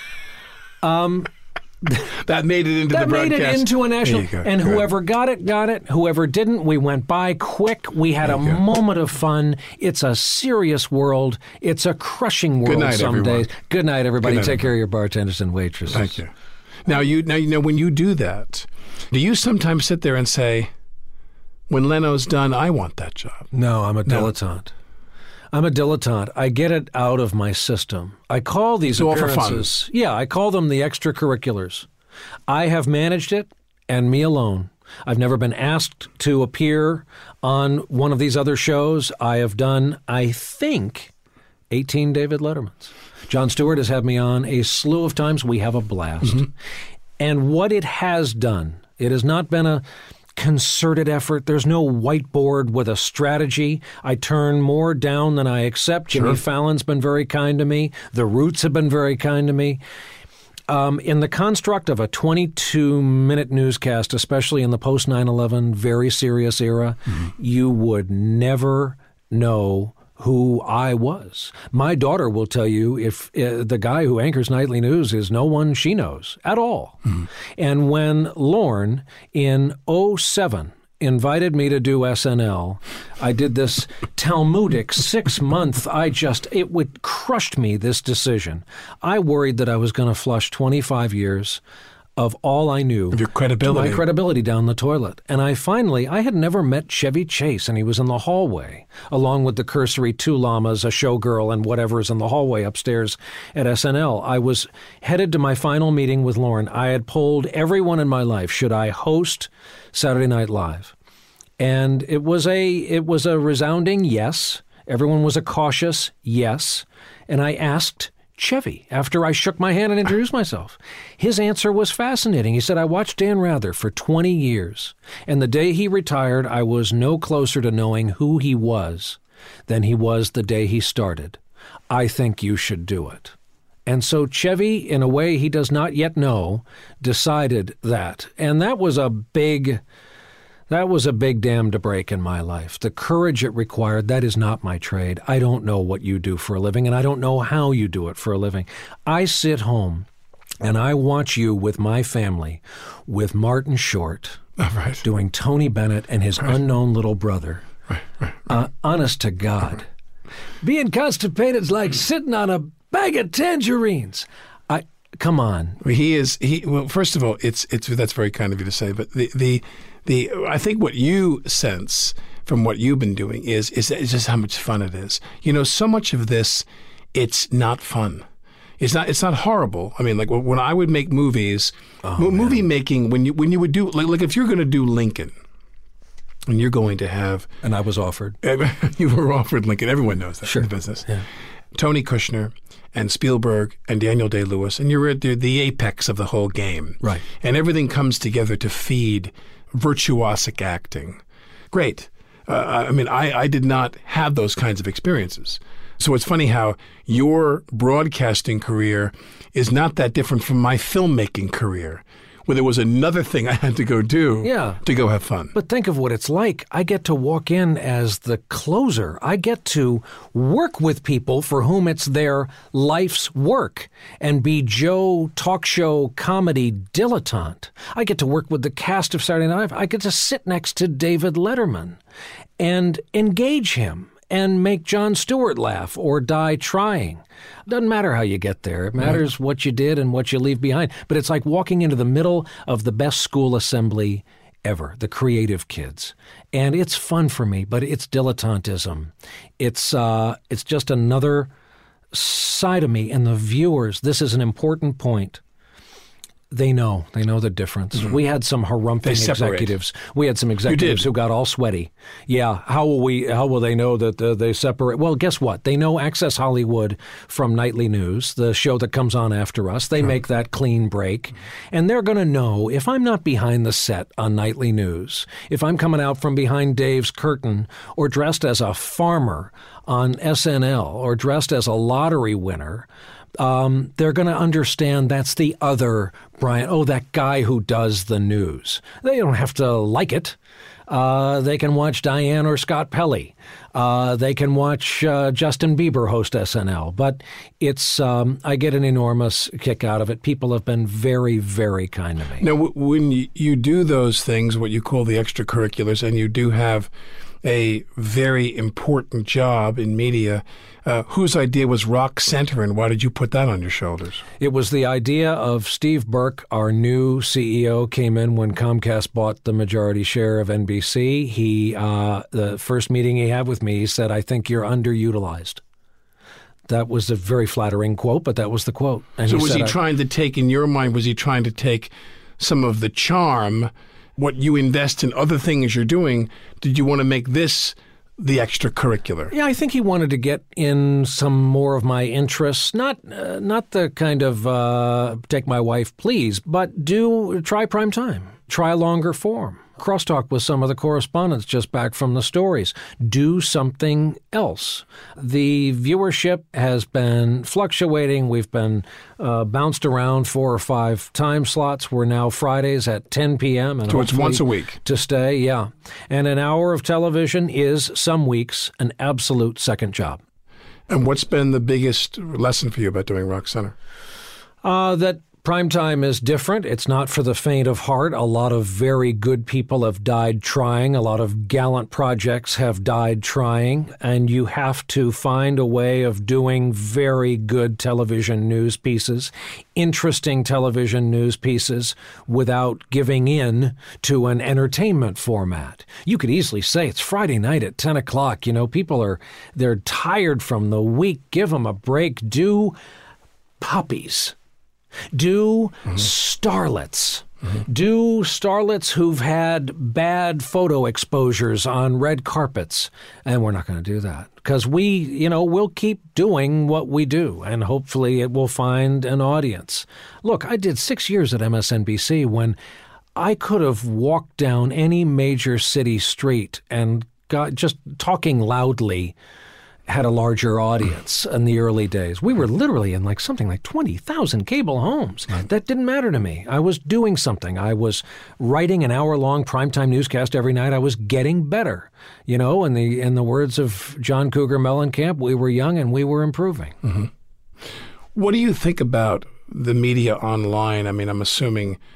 That made it into the broadcast. That made it into a national. And whoever got it. Whoever didn't, we went by quick. We had a moment of fun. It's a serious world. It's a crushing world some days. Good night, everybody. Take care of your bartenders and waitresses. Thank you. Now, when you do that, do you sometimes sit there and say, when Leno's done, I want that job? No, I'm a dilettante. I'm a dilettante. I get it out of my system. I call these appearances. Yeah, I call them the extracurriculars. I have managed it, and me alone. I've never been asked to appear on one of these other shows. I have done, I think, 18 David Lettermans. Jon Stewart has had me on a slew of times. We have a blast. Mm-hmm. And what it has done, it has not been a concerted effort. There's no whiteboard with a strategy. I turn more down than I accept. Jimmy Fallon's been very kind to me. The Roots have been very kind to me. In the construct of a 22-minute newscast, especially in the post-9/11 very serious era, you would never know who I was. My daughter will tell you if the guy who anchors Nightly News is no one she knows at all. And when Lorne in 2007 invited me to do SNL, I did this Talmudic 6-month, it crushed me, this decision. I worried that I was going to flush 25 years of all I knew. Of your credibility. My credibility down the toilet. And I had never met Chevy Chase, and he was in the hallway, along with the cursory 2 llamas, a showgirl, and whatever is in the hallway upstairs at SNL. I was headed to my final meeting with Lorne. I had polled everyone in my life, should I host Saturday Night Live? And it was a resounding yes. Everyone was a cautious yes. And I asked Chevy after I shook my hand and introduced myself. His answer was fascinating. He said, I watched Dan Rather for 20 years, and the day he retired, I was no closer to knowing who he was than he was the day he started. I think you should do it. And so Chevy, in a way he does not yet know, decided that. And that was a big dam to break in my life. The courage it required, that is not my trade. I don't know what you do for a living, and I don't know how you do it for a living. I sit home, and I watch you with my family, with Martin Short, doing Tony Bennett and his unknown little brother. Honest to God. Being constipated's like sitting on a bag of tangerines. Come on. Well, first of all, that's very kind of you to say, but I think what you sense from what you've been doing is just how much fun it is. So much of this, it's not fun. It's not horrible. I mean, like when I would make movies, movie making, when you would do, like if you're going to do Lincoln, and you're going to have... And I was offered. You were offered Lincoln. Everyone knows that in the business. Yeah. Tony Kushner and Spielberg and Daniel Day-Lewis, and you're at the apex of the whole game. Right. And everything comes together to feed virtuosic acting. Great. I did not have those kinds of experiences. So it's funny how your broadcasting career is not that different from my filmmaking career, where there was another thing I had to go do to go have fun. But think of what it's like. I get to walk in as the closer. I get to work with people for whom it's their life's work and be Joe talk show comedy dilettante. I get to work with the cast of Saturday Night Live. I get to sit next to David Letterman and engage him and make Jon Stewart laugh or die trying. Doesn't matter how you get there. It matters what you did and what you leave behind. But it's like walking into the middle of the best school assembly ever, the creative kids. And it's fun for me, but it's dilettantism. It's just another side of me. And the viewers, this is an important point. They know the difference. Mm-hmm. We had some harumphing executives. We had some executives who got all sweaty. Yeah, how will they know that they separate? Well, guess what? They know Access Hollywood from Nightly News, the show that comes on after us. They make that clean break. And they're going to know if I'm not behind the set on Nightly News, if I'm coming out from behind Dave's curtain or dressed as a farmer on SNL or dressed as a lottery winner, they're going to understand that's the other Brian. Oh, that guy who does the news. They don't have to like it. They can watch Diane or Scott Pelley. They can watch Justin Bieber host SNL. But it's I get an enormous kick out of it. People have been very, very kind to me. Now, when you do those things, what you call the extracurriculars, and you do have a very important job in media, whose idea was Rock Center, and why did you put that on your shoulders? It was the idea of Steve Burke, our new CEO, came in when Comcast bought the majority share of NBC. The first meeting he had with me, he said, "I think you're underutilized." That was a very flattering quote, but that was the quote. And so was he trying to take, in your mind, was he trying to take some of the charm, what you invest in other things you're doing? Did you want to make this the extracurricular? Yeah, I think he wanted to get in some more of my interests, not the kind of take my wife, please, but try prime time, try longer form. Crosstalk with some of the correspondents just back from the stories. Do something else. The viewership has been fluctuating. We've been bounced around 4 or 5 time slots. We're now Fridays at 10 p.m. And so it's once a week. To stay, yeah. And an hour of television is, some weeks, an absolute second job. And what's been the biggest lesson for you about doing Rock Center? That primetime is different. It's not for the faint of heart. A lot of very good people have died trying. A lot of gallant projects have died trying. And you have to find a way of doing very good television news pieces, interesting television news pieces, without giving in to an entertainment format. You could easily say it's Friday night at 10 o'clock. People they're tired from the week. Give them a break. Do puppies. Do starlets. Do starlets who've had bad photo exposures on red carpets. And we're not going to do that because we'll keep doing what we do, and hopefully it will find an audience. Look, I did 6 years at MSNBC when I could have walked down any major city street and got just talking loudly had a larger audience in the early days. We were literally in something like 20,000 cable homes. Right. That didn't matter to me. I was doing something. I was writing an hour-long primetime newscast every night. I was getting better. In the words of John Cougar Mellencamp, we were young and we were improving. Mm-hmm. What do you think about the media online? I mean, I'm assuming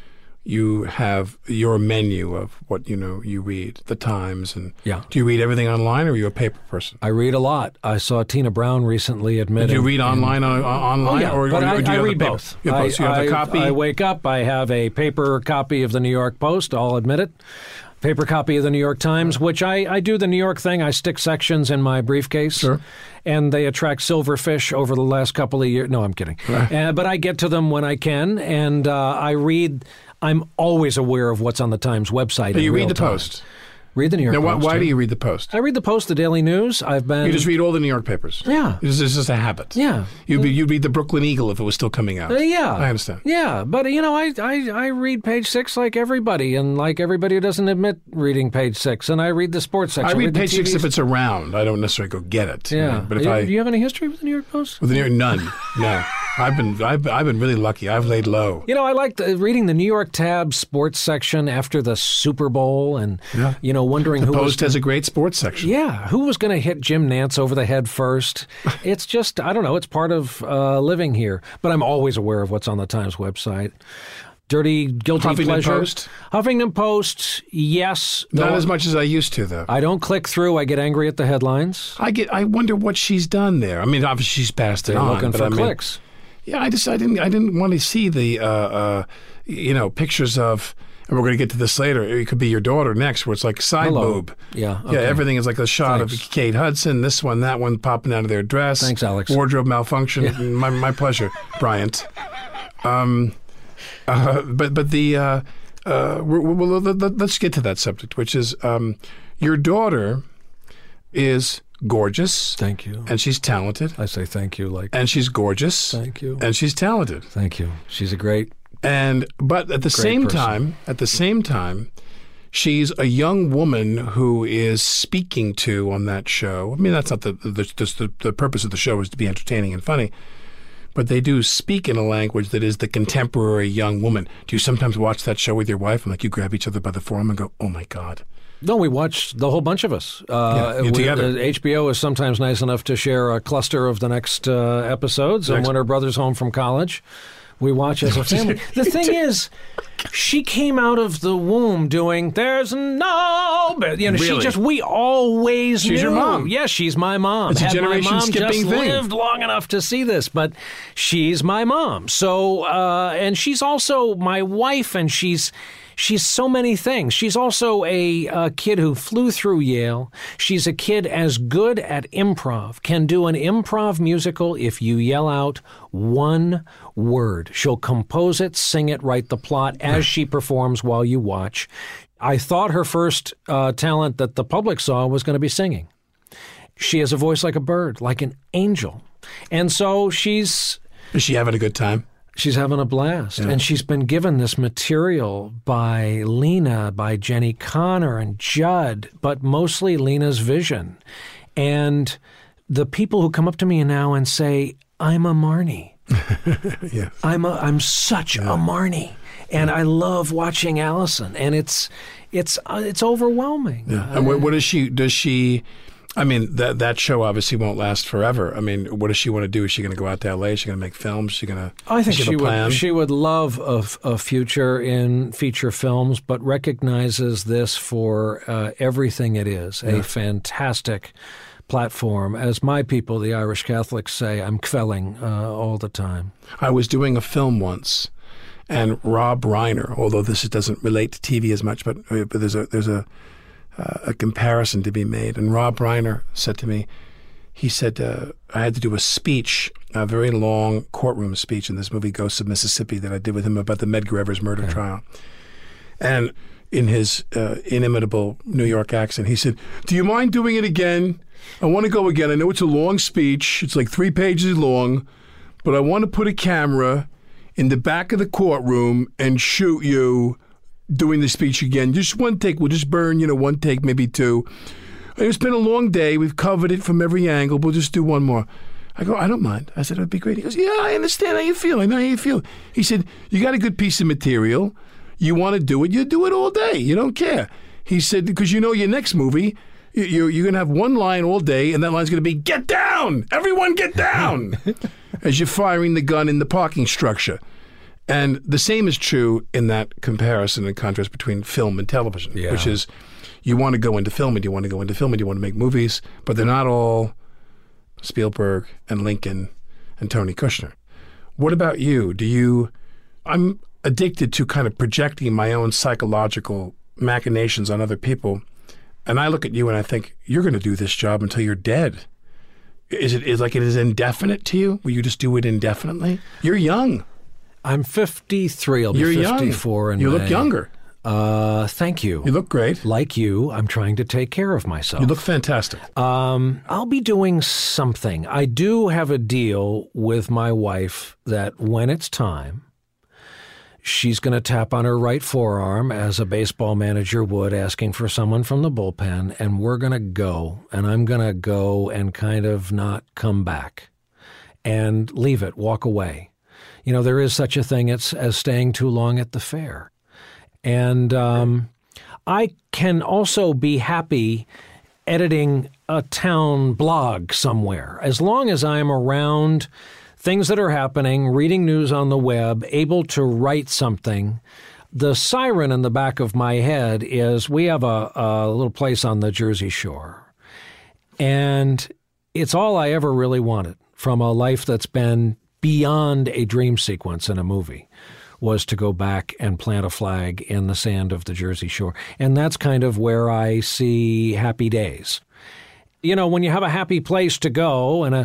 you have your menu of what you read, the Times, and yeah. Do you read everything online, or are you a paper person? I read a lot. I saw Tina Brown recently admit. Do you read online online, yeah, or but do you I have read the paper? both. You have a copy. I wake up. I have a paper copy of the New York Post. I'll admit it. Paper copy of the New York Times, which I do the New York thing. I stick sections in my briefcase, sure. And they attract silverfish over the last couple of years. No, I'm kidding. Right. But I get to them when I can, and I read. I'm always aware of what's on the Times website. But you read the time. Post. Read the New York Post. Why do you read the Post? I read the Post, the Daily News. You just read all the New York papers? Yeah. It's just a habit? Yeah. You'd read the Brooklyn Eagle if it was still coming out? Yeah. I understand. Yeah, but I read Page Six like everybody, and like everybody who doesn't admit reading Page Six, and I read the sports section. I read Page Six if it's around. I don't necessarily go get it. Yeah. But do you have any history with the New York Post? With the New York, none. No. I've been really lucky. I've laid low. I liked reading the New York Tab sports section after the Super Bowl, and wondering who Post has a great sports section. Yeah, who was going to hit Jim Nantz over the head first? It's just I don't know. It's part of living here. But I'm always aware of what's on the Times website. Dirty, guilty Huffington pleasure. Post? Huffington Post, yes. Not as much as I used to, though. I don't click through. I get angry at the headlines. I wonder what she's done there. I mean, obviously she's passed it They're on. looking for clicks. Yeah, I didn't want to see the pictures of. And we're going to get to this later. It could be your daughter next, where it's like side boob. Yeah. Okay. Yeah, everything is like a shot of Kate Hudson, this one, that one popping out of their dress. Thanks, Alex. Wardrobe malfunction. Yeah. My pleasure, Bryant. Let's get to that subject, which is your daughter is gorgeous. Thank you. And she's talented. I say thank you. And she's gorgeous. Thank you. And she's talented. Thank you. She's a great. But at the same time, she's a young woman who is speaking to on that show. I mean, that's not the purpose of the show is to be entertaining and funny, but they do speak in a language that is the contemporary young woman. Do you sometimes watch that show with your wife and you grab each other by the forearm and go, "Oh my God"? No, we watch the whole bunch of us. Together. HBO is sometimes nice enough to share a cluster of the next episodes, and when her brother's home from college, we watch as a family. The thing is, she came out of the womb doing "There's no," really? We always knew. She's your mom. Yes, she's my mom. It's a generation-skipping thing. Lived long enough to see this, but she's my mom. So, and she's also my wife, and she's so many things. She's also a kid who flew through Yale. She's a kid as good at improv, can do an improv musical if you yell out one word. She'll compose it, sing it, write the plot as she performs while you watch. I thought her first talent that the public saw was going to be singing. She has a voice like a bird, like an angel. And so Is she having a good time? She's having a blast. Yeah. And she's been given this material by Lena, by Jenny Connor and Judd, but mostly Lena's vision. And the people who come up to me now and say, "I'm a Marnie." Yeah. I'm such a Marnie. And I love watching Allison. And it's overwhelming. Yeah. And what does she I mean, that show obviously won't last forever. I mean, what does she want to do? Is she going to go out to L.A.? Is she going to make films? Is she going to I think she would love a future in feature films, but recognizes this for everything it is, a fantastic platform. As my people, the Irish Catholics, say, I'm kvelling all the time. I was doing a film once, and Rob Reiner, although this doesn't relate to TV as much, but there's a comparison to be made. And Rob Reiner said to me, he said, I had to do a speech, a very long courtroom speech in this movie, Ghosts of Mississippi, that I did with him about the Medgar Evers murder trial. And in his inimitable New York accent, he said, "Do you mind doing it again? I want to go again. I know it's a long speech. It's like 3 pages long, but I want to put a camera in the back of the courtroom and shoot you doing the speech again. Just one take. We'll just burn, one take, maybe 2. It's been a long day. We've covered it from every angle. We'll just do one more." I go, "I don't mind." I said, "It'd be great." He goes, "Yeah, I understand how you feel. I know how you feel." He said, "You got a good piece of material. You want to do it. You do it all day. You don't care." He said, "Because your next movie, you're going to have one line all day, and that line's going to be, 'Get down! Everyone get down!' as you're firing the gun in the parking structure." And the same is true in that comparison and contrast between film and television, which is you want to go into film and you want to go into film and you want to make movies, but they're not all Spielberg and Lincoln and Tony Kushner. What about you? I'm addicted to kind of projecting my own psychological machinations on other people. And I look at you and I think, you're going to do this job until you're dead. Is it indefinite to you? Will you just do it indefinitely? You're young. I'm 53. I'll be 54 in May. You look younger. Thank you. You look great. Like you, I'm trying to take care of myself. You look fantastic. I'll be doing something. I do have a deal with my wife that when it's time, she's going to tap on her right forearm as a baseball manager would, asking for someone from the bullpen, and we're going to go, and I'm going to go and kind of not come back and leave it, walk away. You know, there is such a thing as staying too long at the fair. And I can also be happy editing a town blog somewhere, as long as I'm around things that are happening, reading news on the web, able to write something. The siren in the back of my head is we have a little place on the Jersey Shore. And it's all I ever really wanted from a life that's been beyond a dream sequence in a movie, was to go back and plant a flag in the sand of the Jersey Shore. And that's kind of where I see happy days. You know, when you have a happy place to go and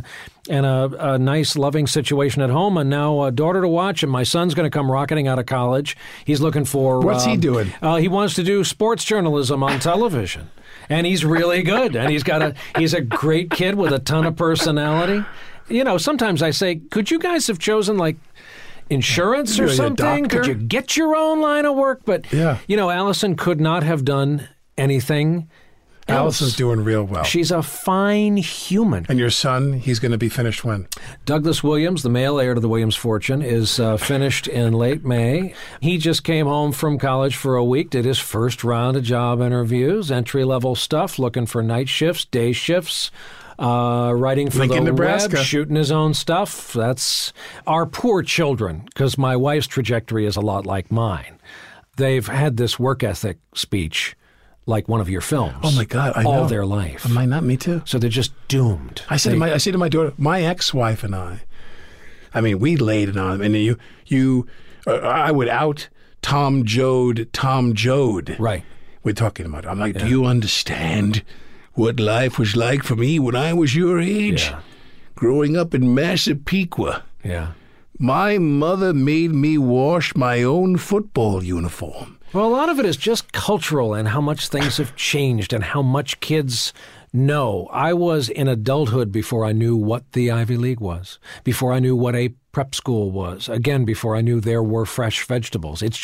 a nice, loving situation at home, and now a daughter to watch, and my son's going to come rocketing out of college. He's looking for... What's he doing? He wants to do sports journalism on television. And he's really good. And he's a great kid with a ton of personality. You know, sometimes I say, could you guys have chosen, like, insurance or something? Could you get your own line of work? But, you know, Allison could not have done anything else. Allison's doing real well. She's a fine human. And your son, he's going to be finished when? Douglas Williams, the male heir to the Williams fortune, is finished in late May. He just came home from college for a week, did his first round of job interviews, entry-level stuff, looking for night shifts, day shifts, writing for Lincoln, the Nebraska. web, shooting his own stuff. That's our poor children, because my wife's trajectory is a lot like mine. They've had this work ethic speech like one of your films. Oh, my God. I know. All their life. Am I not? Me too. So they're just doomed. I say to my daughter, my ex-wife and I mean, we laid it on them. And I would out Tom Joad. Right. We're talking about it. I'm like, do you understand what life was like for me when I was your age? Yeah. Growing up in Massapequa. Yeah. My mother made me wash my own football uniform. Well, a lot of it is just cultural and how much things have changed and how much kids know. I was in adulthood before I knew what the Ivy League was, before I knew what a prep school was, again, before I knew there were fresh vegetables. It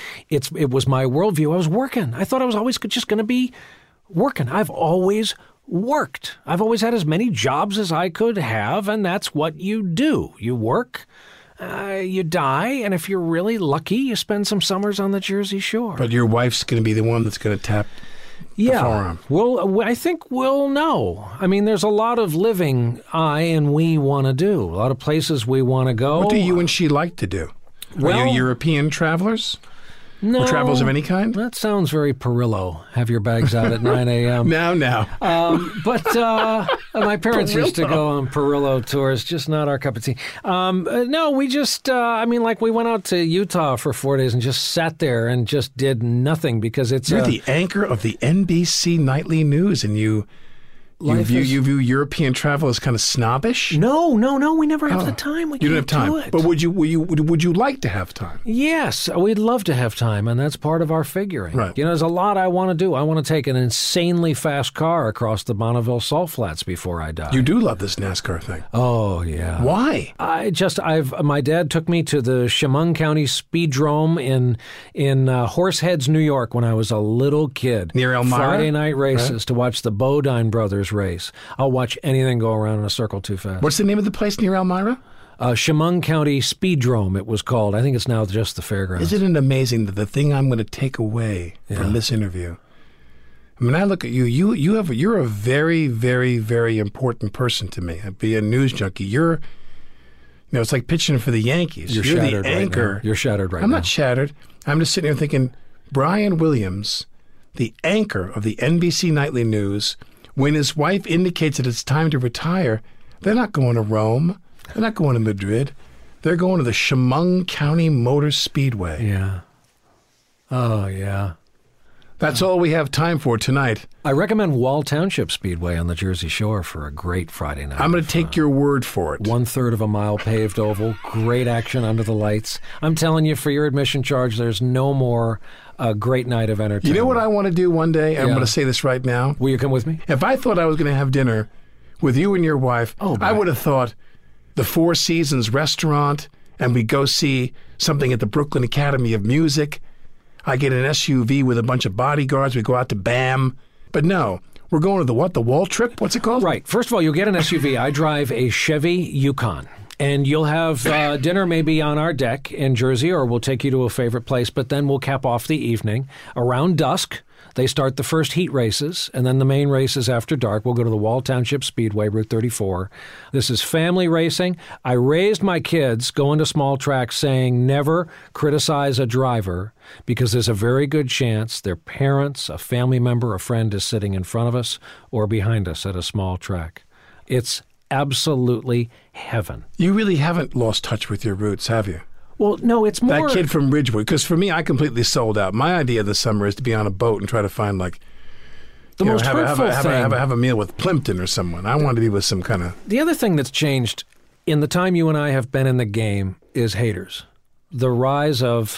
was my worldview. I was working. I thought I was always just going to be working. I've always worked. I've always had as many jobs as I could have, and that's what you do. You work. You die, and if you're really lucky, you spend some summers on the Jersey Shore. But your wife's going to be the one that's going to tap the forearm. Well, I think we'll know. I mean, there's a lot of living I and we want to do, a lot of places we want to go. What do you and she like to do? Are you European travelers? No. Or travels of any kind? That sounds very Perillo. Have your bags out at 9 a.m. Now. But my parents used to go on Perillo tours, just not our cup of tea. No, we just, we went out to Utah for 4 days and just sat there and just did nothing because it's... You're the anchor of the NBC Nightly News, and you view European travel as kind of snobbish? No. We never have the time. You don't have time. Do but would you like to have time? Yes, we'd love to have time, and that's part of our figuring. Right. You know, there's a lot I want to do. I want to take an insanely fast car across the Bonneville Salt Flats before I die. You do love this NASCAR thing. Oh, yeah. Why? My dad took me to the Chemung County Speedrome in Horseheads, New York, when I was a little kid. Near Elmira? Friday night races to watch the Bodine brothers race. I'll watch anything go around in a circle too fast. What's the name of the place near Elmira? Chemung County Speedrome, it was called. I think it's now just the fairgrounds. Isn't it amazing that the thing I'm going to take away from this interview, I mean, I look at you're a very, very, very important person to me. I'd be a news junkie. You're You know, it's like pitching for the Yankees. You're the shattered anchor. right now. You're shattered right now. I'm not shattered. I'm just sitting here thinking, Brian Williams, the anchor of the NBC Nightly News, when his wife indicates that it's time to retire, they're not going to Rome. They're not going to Madrid. They're going to the Chemung County Motor Speedway. Yeah. Oh, yeah. That's all we have time for tonight. I recommend Wall Township Speedway on the Jersey Shore for a great Friday night. I'm going to take your word for it. 1/3 of a mile paved oval, great action under the lights. I'm telling you, for your admission charge, there's no more a great night of entertainment. You know what I want to do one day? I'm going to say this right now. Will you come with me? If I thought I was going to have dinner with you and your wife, I would have thought the Four Seasons restaurant, and we go see something at the Brooklyn Academy of Music. I get an SUV with a bunch of bodyguards. We go out to BAM. But no, we're going to the what? The Wall Trip? What's it called? Right. First of all, you'll get an SUV. I drive a Chevy Yukon. And you'll have dinner maybe on our deck in Jersey, or we'll take you to a favorite place. But then we'll cap off the evening. Around dusk, they start the first heat races, and then the main races after dark. We'll go to the Wall Township Speedway, Route 34. This is family racing. I raised my kids going to small tracks saying never criticize a driver, because there's a very good chance their parents, a family member, a friend is sitting in front of us or behind us at a small track. It's absolutely heaven. You really haven't lost touch with your roots, have you? Well, no, it's more... That kid from Ridgewood, because for me, I completely sold out. My idea this summer is to be on a boat and try to find, like, the most hurtful thing. Have a meal with Plimpton or someone. I want to be with some kind of... The other thing that's changed in the time you and I have been in the game is haters. The rise of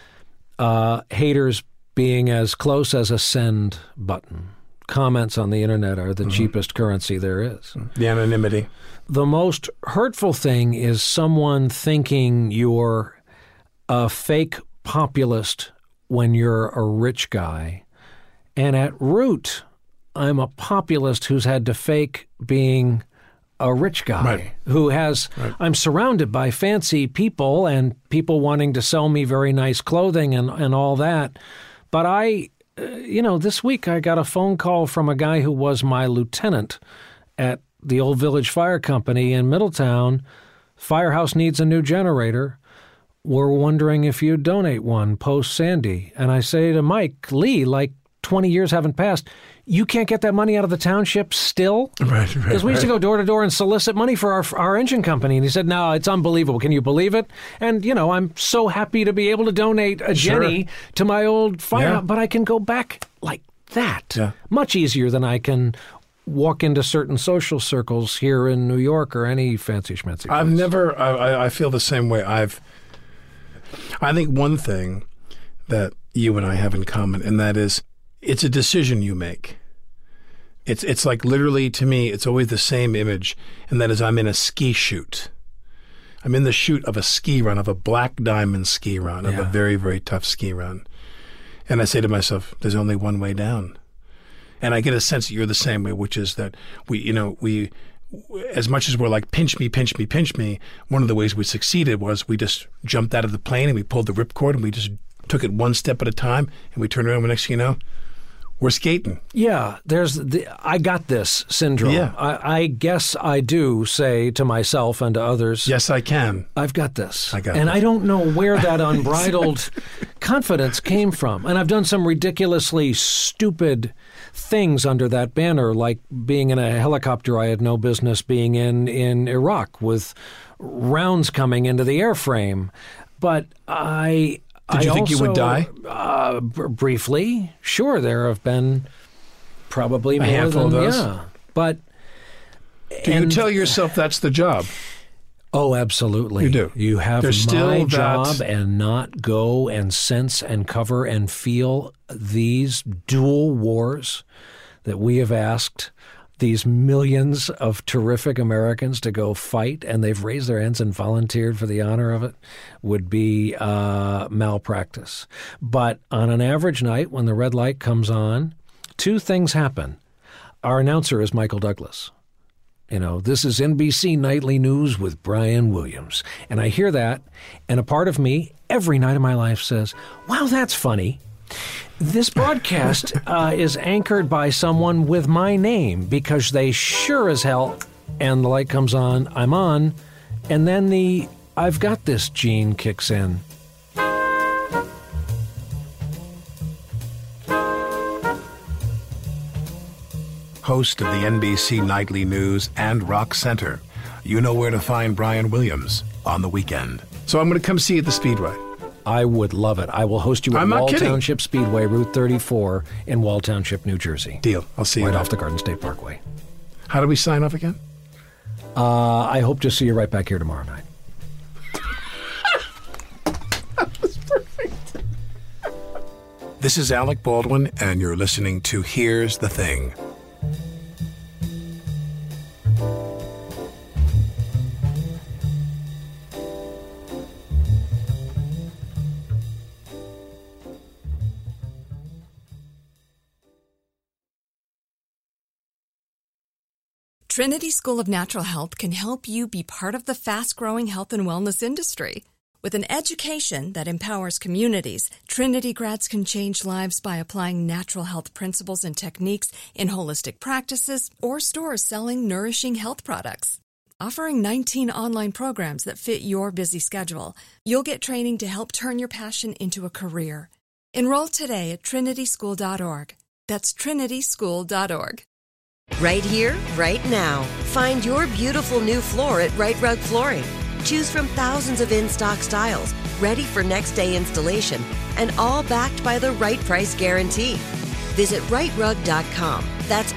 haters being as close as a send button. Comments on the internet are the cheapest currency there is. The anonymity. The most hurtful thing is someone thinking you're a fake populist when you're a rich guy. And at root, I'm a populist who's had to fake being a rich guy who has, I'm surrounded by fancy people and people wanting to sell me very nice clothing and all that. But this week I got a phone call from a guy who was my lieutenant at the Old Village Fire Company in Middletown. Firehouse needs a new generator. We're wondering if you'd donate one post-Sandy. And I say to Mike Lee, like 20 years haven't passed, you can't get that money out of the township still? Right. Because we used to go door to door and solicit money for our engine company. And he said, no, it's unbelievable. Can you believe it? And, I'm so happy to be able to donate a Jenny to my old fire, but I can go back like that. Yeah. Much easier than I can walk into certain social circles here in New York or any fancy schmancy place. I feel the same way. I think one thing that you and I have in common, and that is, it's a decision you make. It's like literally, to me, it's always the same image, and that is I'm in a ski chute. I'm in the chute of a ski run, of a Black Diamond ski run, of a very, very tough ski run. And I say to myself, there's only one way down. And I get a sense that you're the same way, which is that we as much as we're like, pinch me, pinch me, pinch me, one of the ways we succeeded was we just jumped out of the plane and we pulled the ripcord and we just took it one step at a time and we turned around and next thing you know, we're skating. Yeah, there's the I got this syndrome. Yeah. I guess I do say to myself and to others, yes, I can. I've got this. And I don't know where that unbridled confidence came from. And I've done some ridiculously stupid things under that banner, like being in a helicopter I had no business being in Iraq with rounds coming into the airframe. But Did you think you would die? Briefly. Sure, there have been probably a more handful than, of those. yeah. But do you tell yourself that's the job? Oh, absolutely. You do. You have There's my still job that... and not go and sense and cover and feel these dual wars that we have asked these millions of terrific Americans to go fight, and they've raised their hands and volunteered for the honor of it, would be malpractice. But on an average night, when the red light comes on, two things happen. Our announcer is Michael Douglas. This is NBC Nightly News with Brian Williams. And I hear that, and a part of me every night of my life says, wow, that's funny. This broadcast is anchored by someone with my name, because they sure as hell, and the light comes on, I'm on, And then the I've got this gene kicks in. Host of the NBC Nightly News and Rock Center. You know where to find Brian Williams on the weekend. So I'm going to come see you at the Speedway. I would love it. I will host you at Wall kidding. Township Speedway, Route 34 in Wall Township, New Jersey. Deal. I'll see you right there. off the Garden State Parkway. How do we sign off again? I hope to see you right back here tomorrow night. That was perfect. This is Alec Baldwin, and you're listening to Here's the Thing. Trinity School of Natural Health can help you be part of the fast-growing health and wellness industry. With an education that empowers communities, Trinity grads can change lives by applying natural health principles and techniques in holistic practices or stores selling nourishing health products. Offering 19 online programs that fit your busy schedule, you'll get training to help turn your passion into a career. Enroll today at trinityschool.org. That's trinityschool.org. Right here, right now. Find your beautiful new floor at Right Rug Flooring. Choose from thousands of in-stock styles, ready for next day installation, and all backed by the right price guarantee. Visit rightrug.com. That's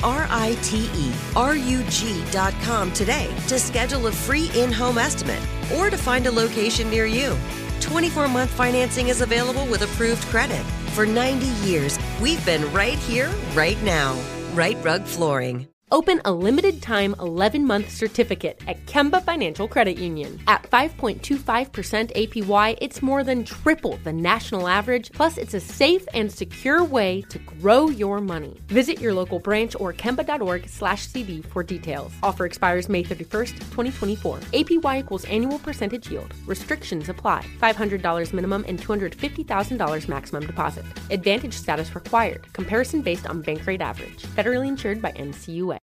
RITERUG.com today to schedule a free in-home estimate or to find a location near you. 24-month financing is available with approved credit. For 90 years, we've been right here, right now. Right Rug Flooring. Open a limited-time 11-month certificate at Kemba Financial Credit Union. At 5.25% APY, it's more than triple the national average, plus it's a safe and secure way to grow your money. Visit your local branch or kemba.org/cb for details. Offer expires May 31st, 2024. APY equals annual percentage yield. Restrictions apply. $500 minimum and $250,000 maximum deposit. Advantage status required. Comparison based on bank rate average. Federally insured by NCUA.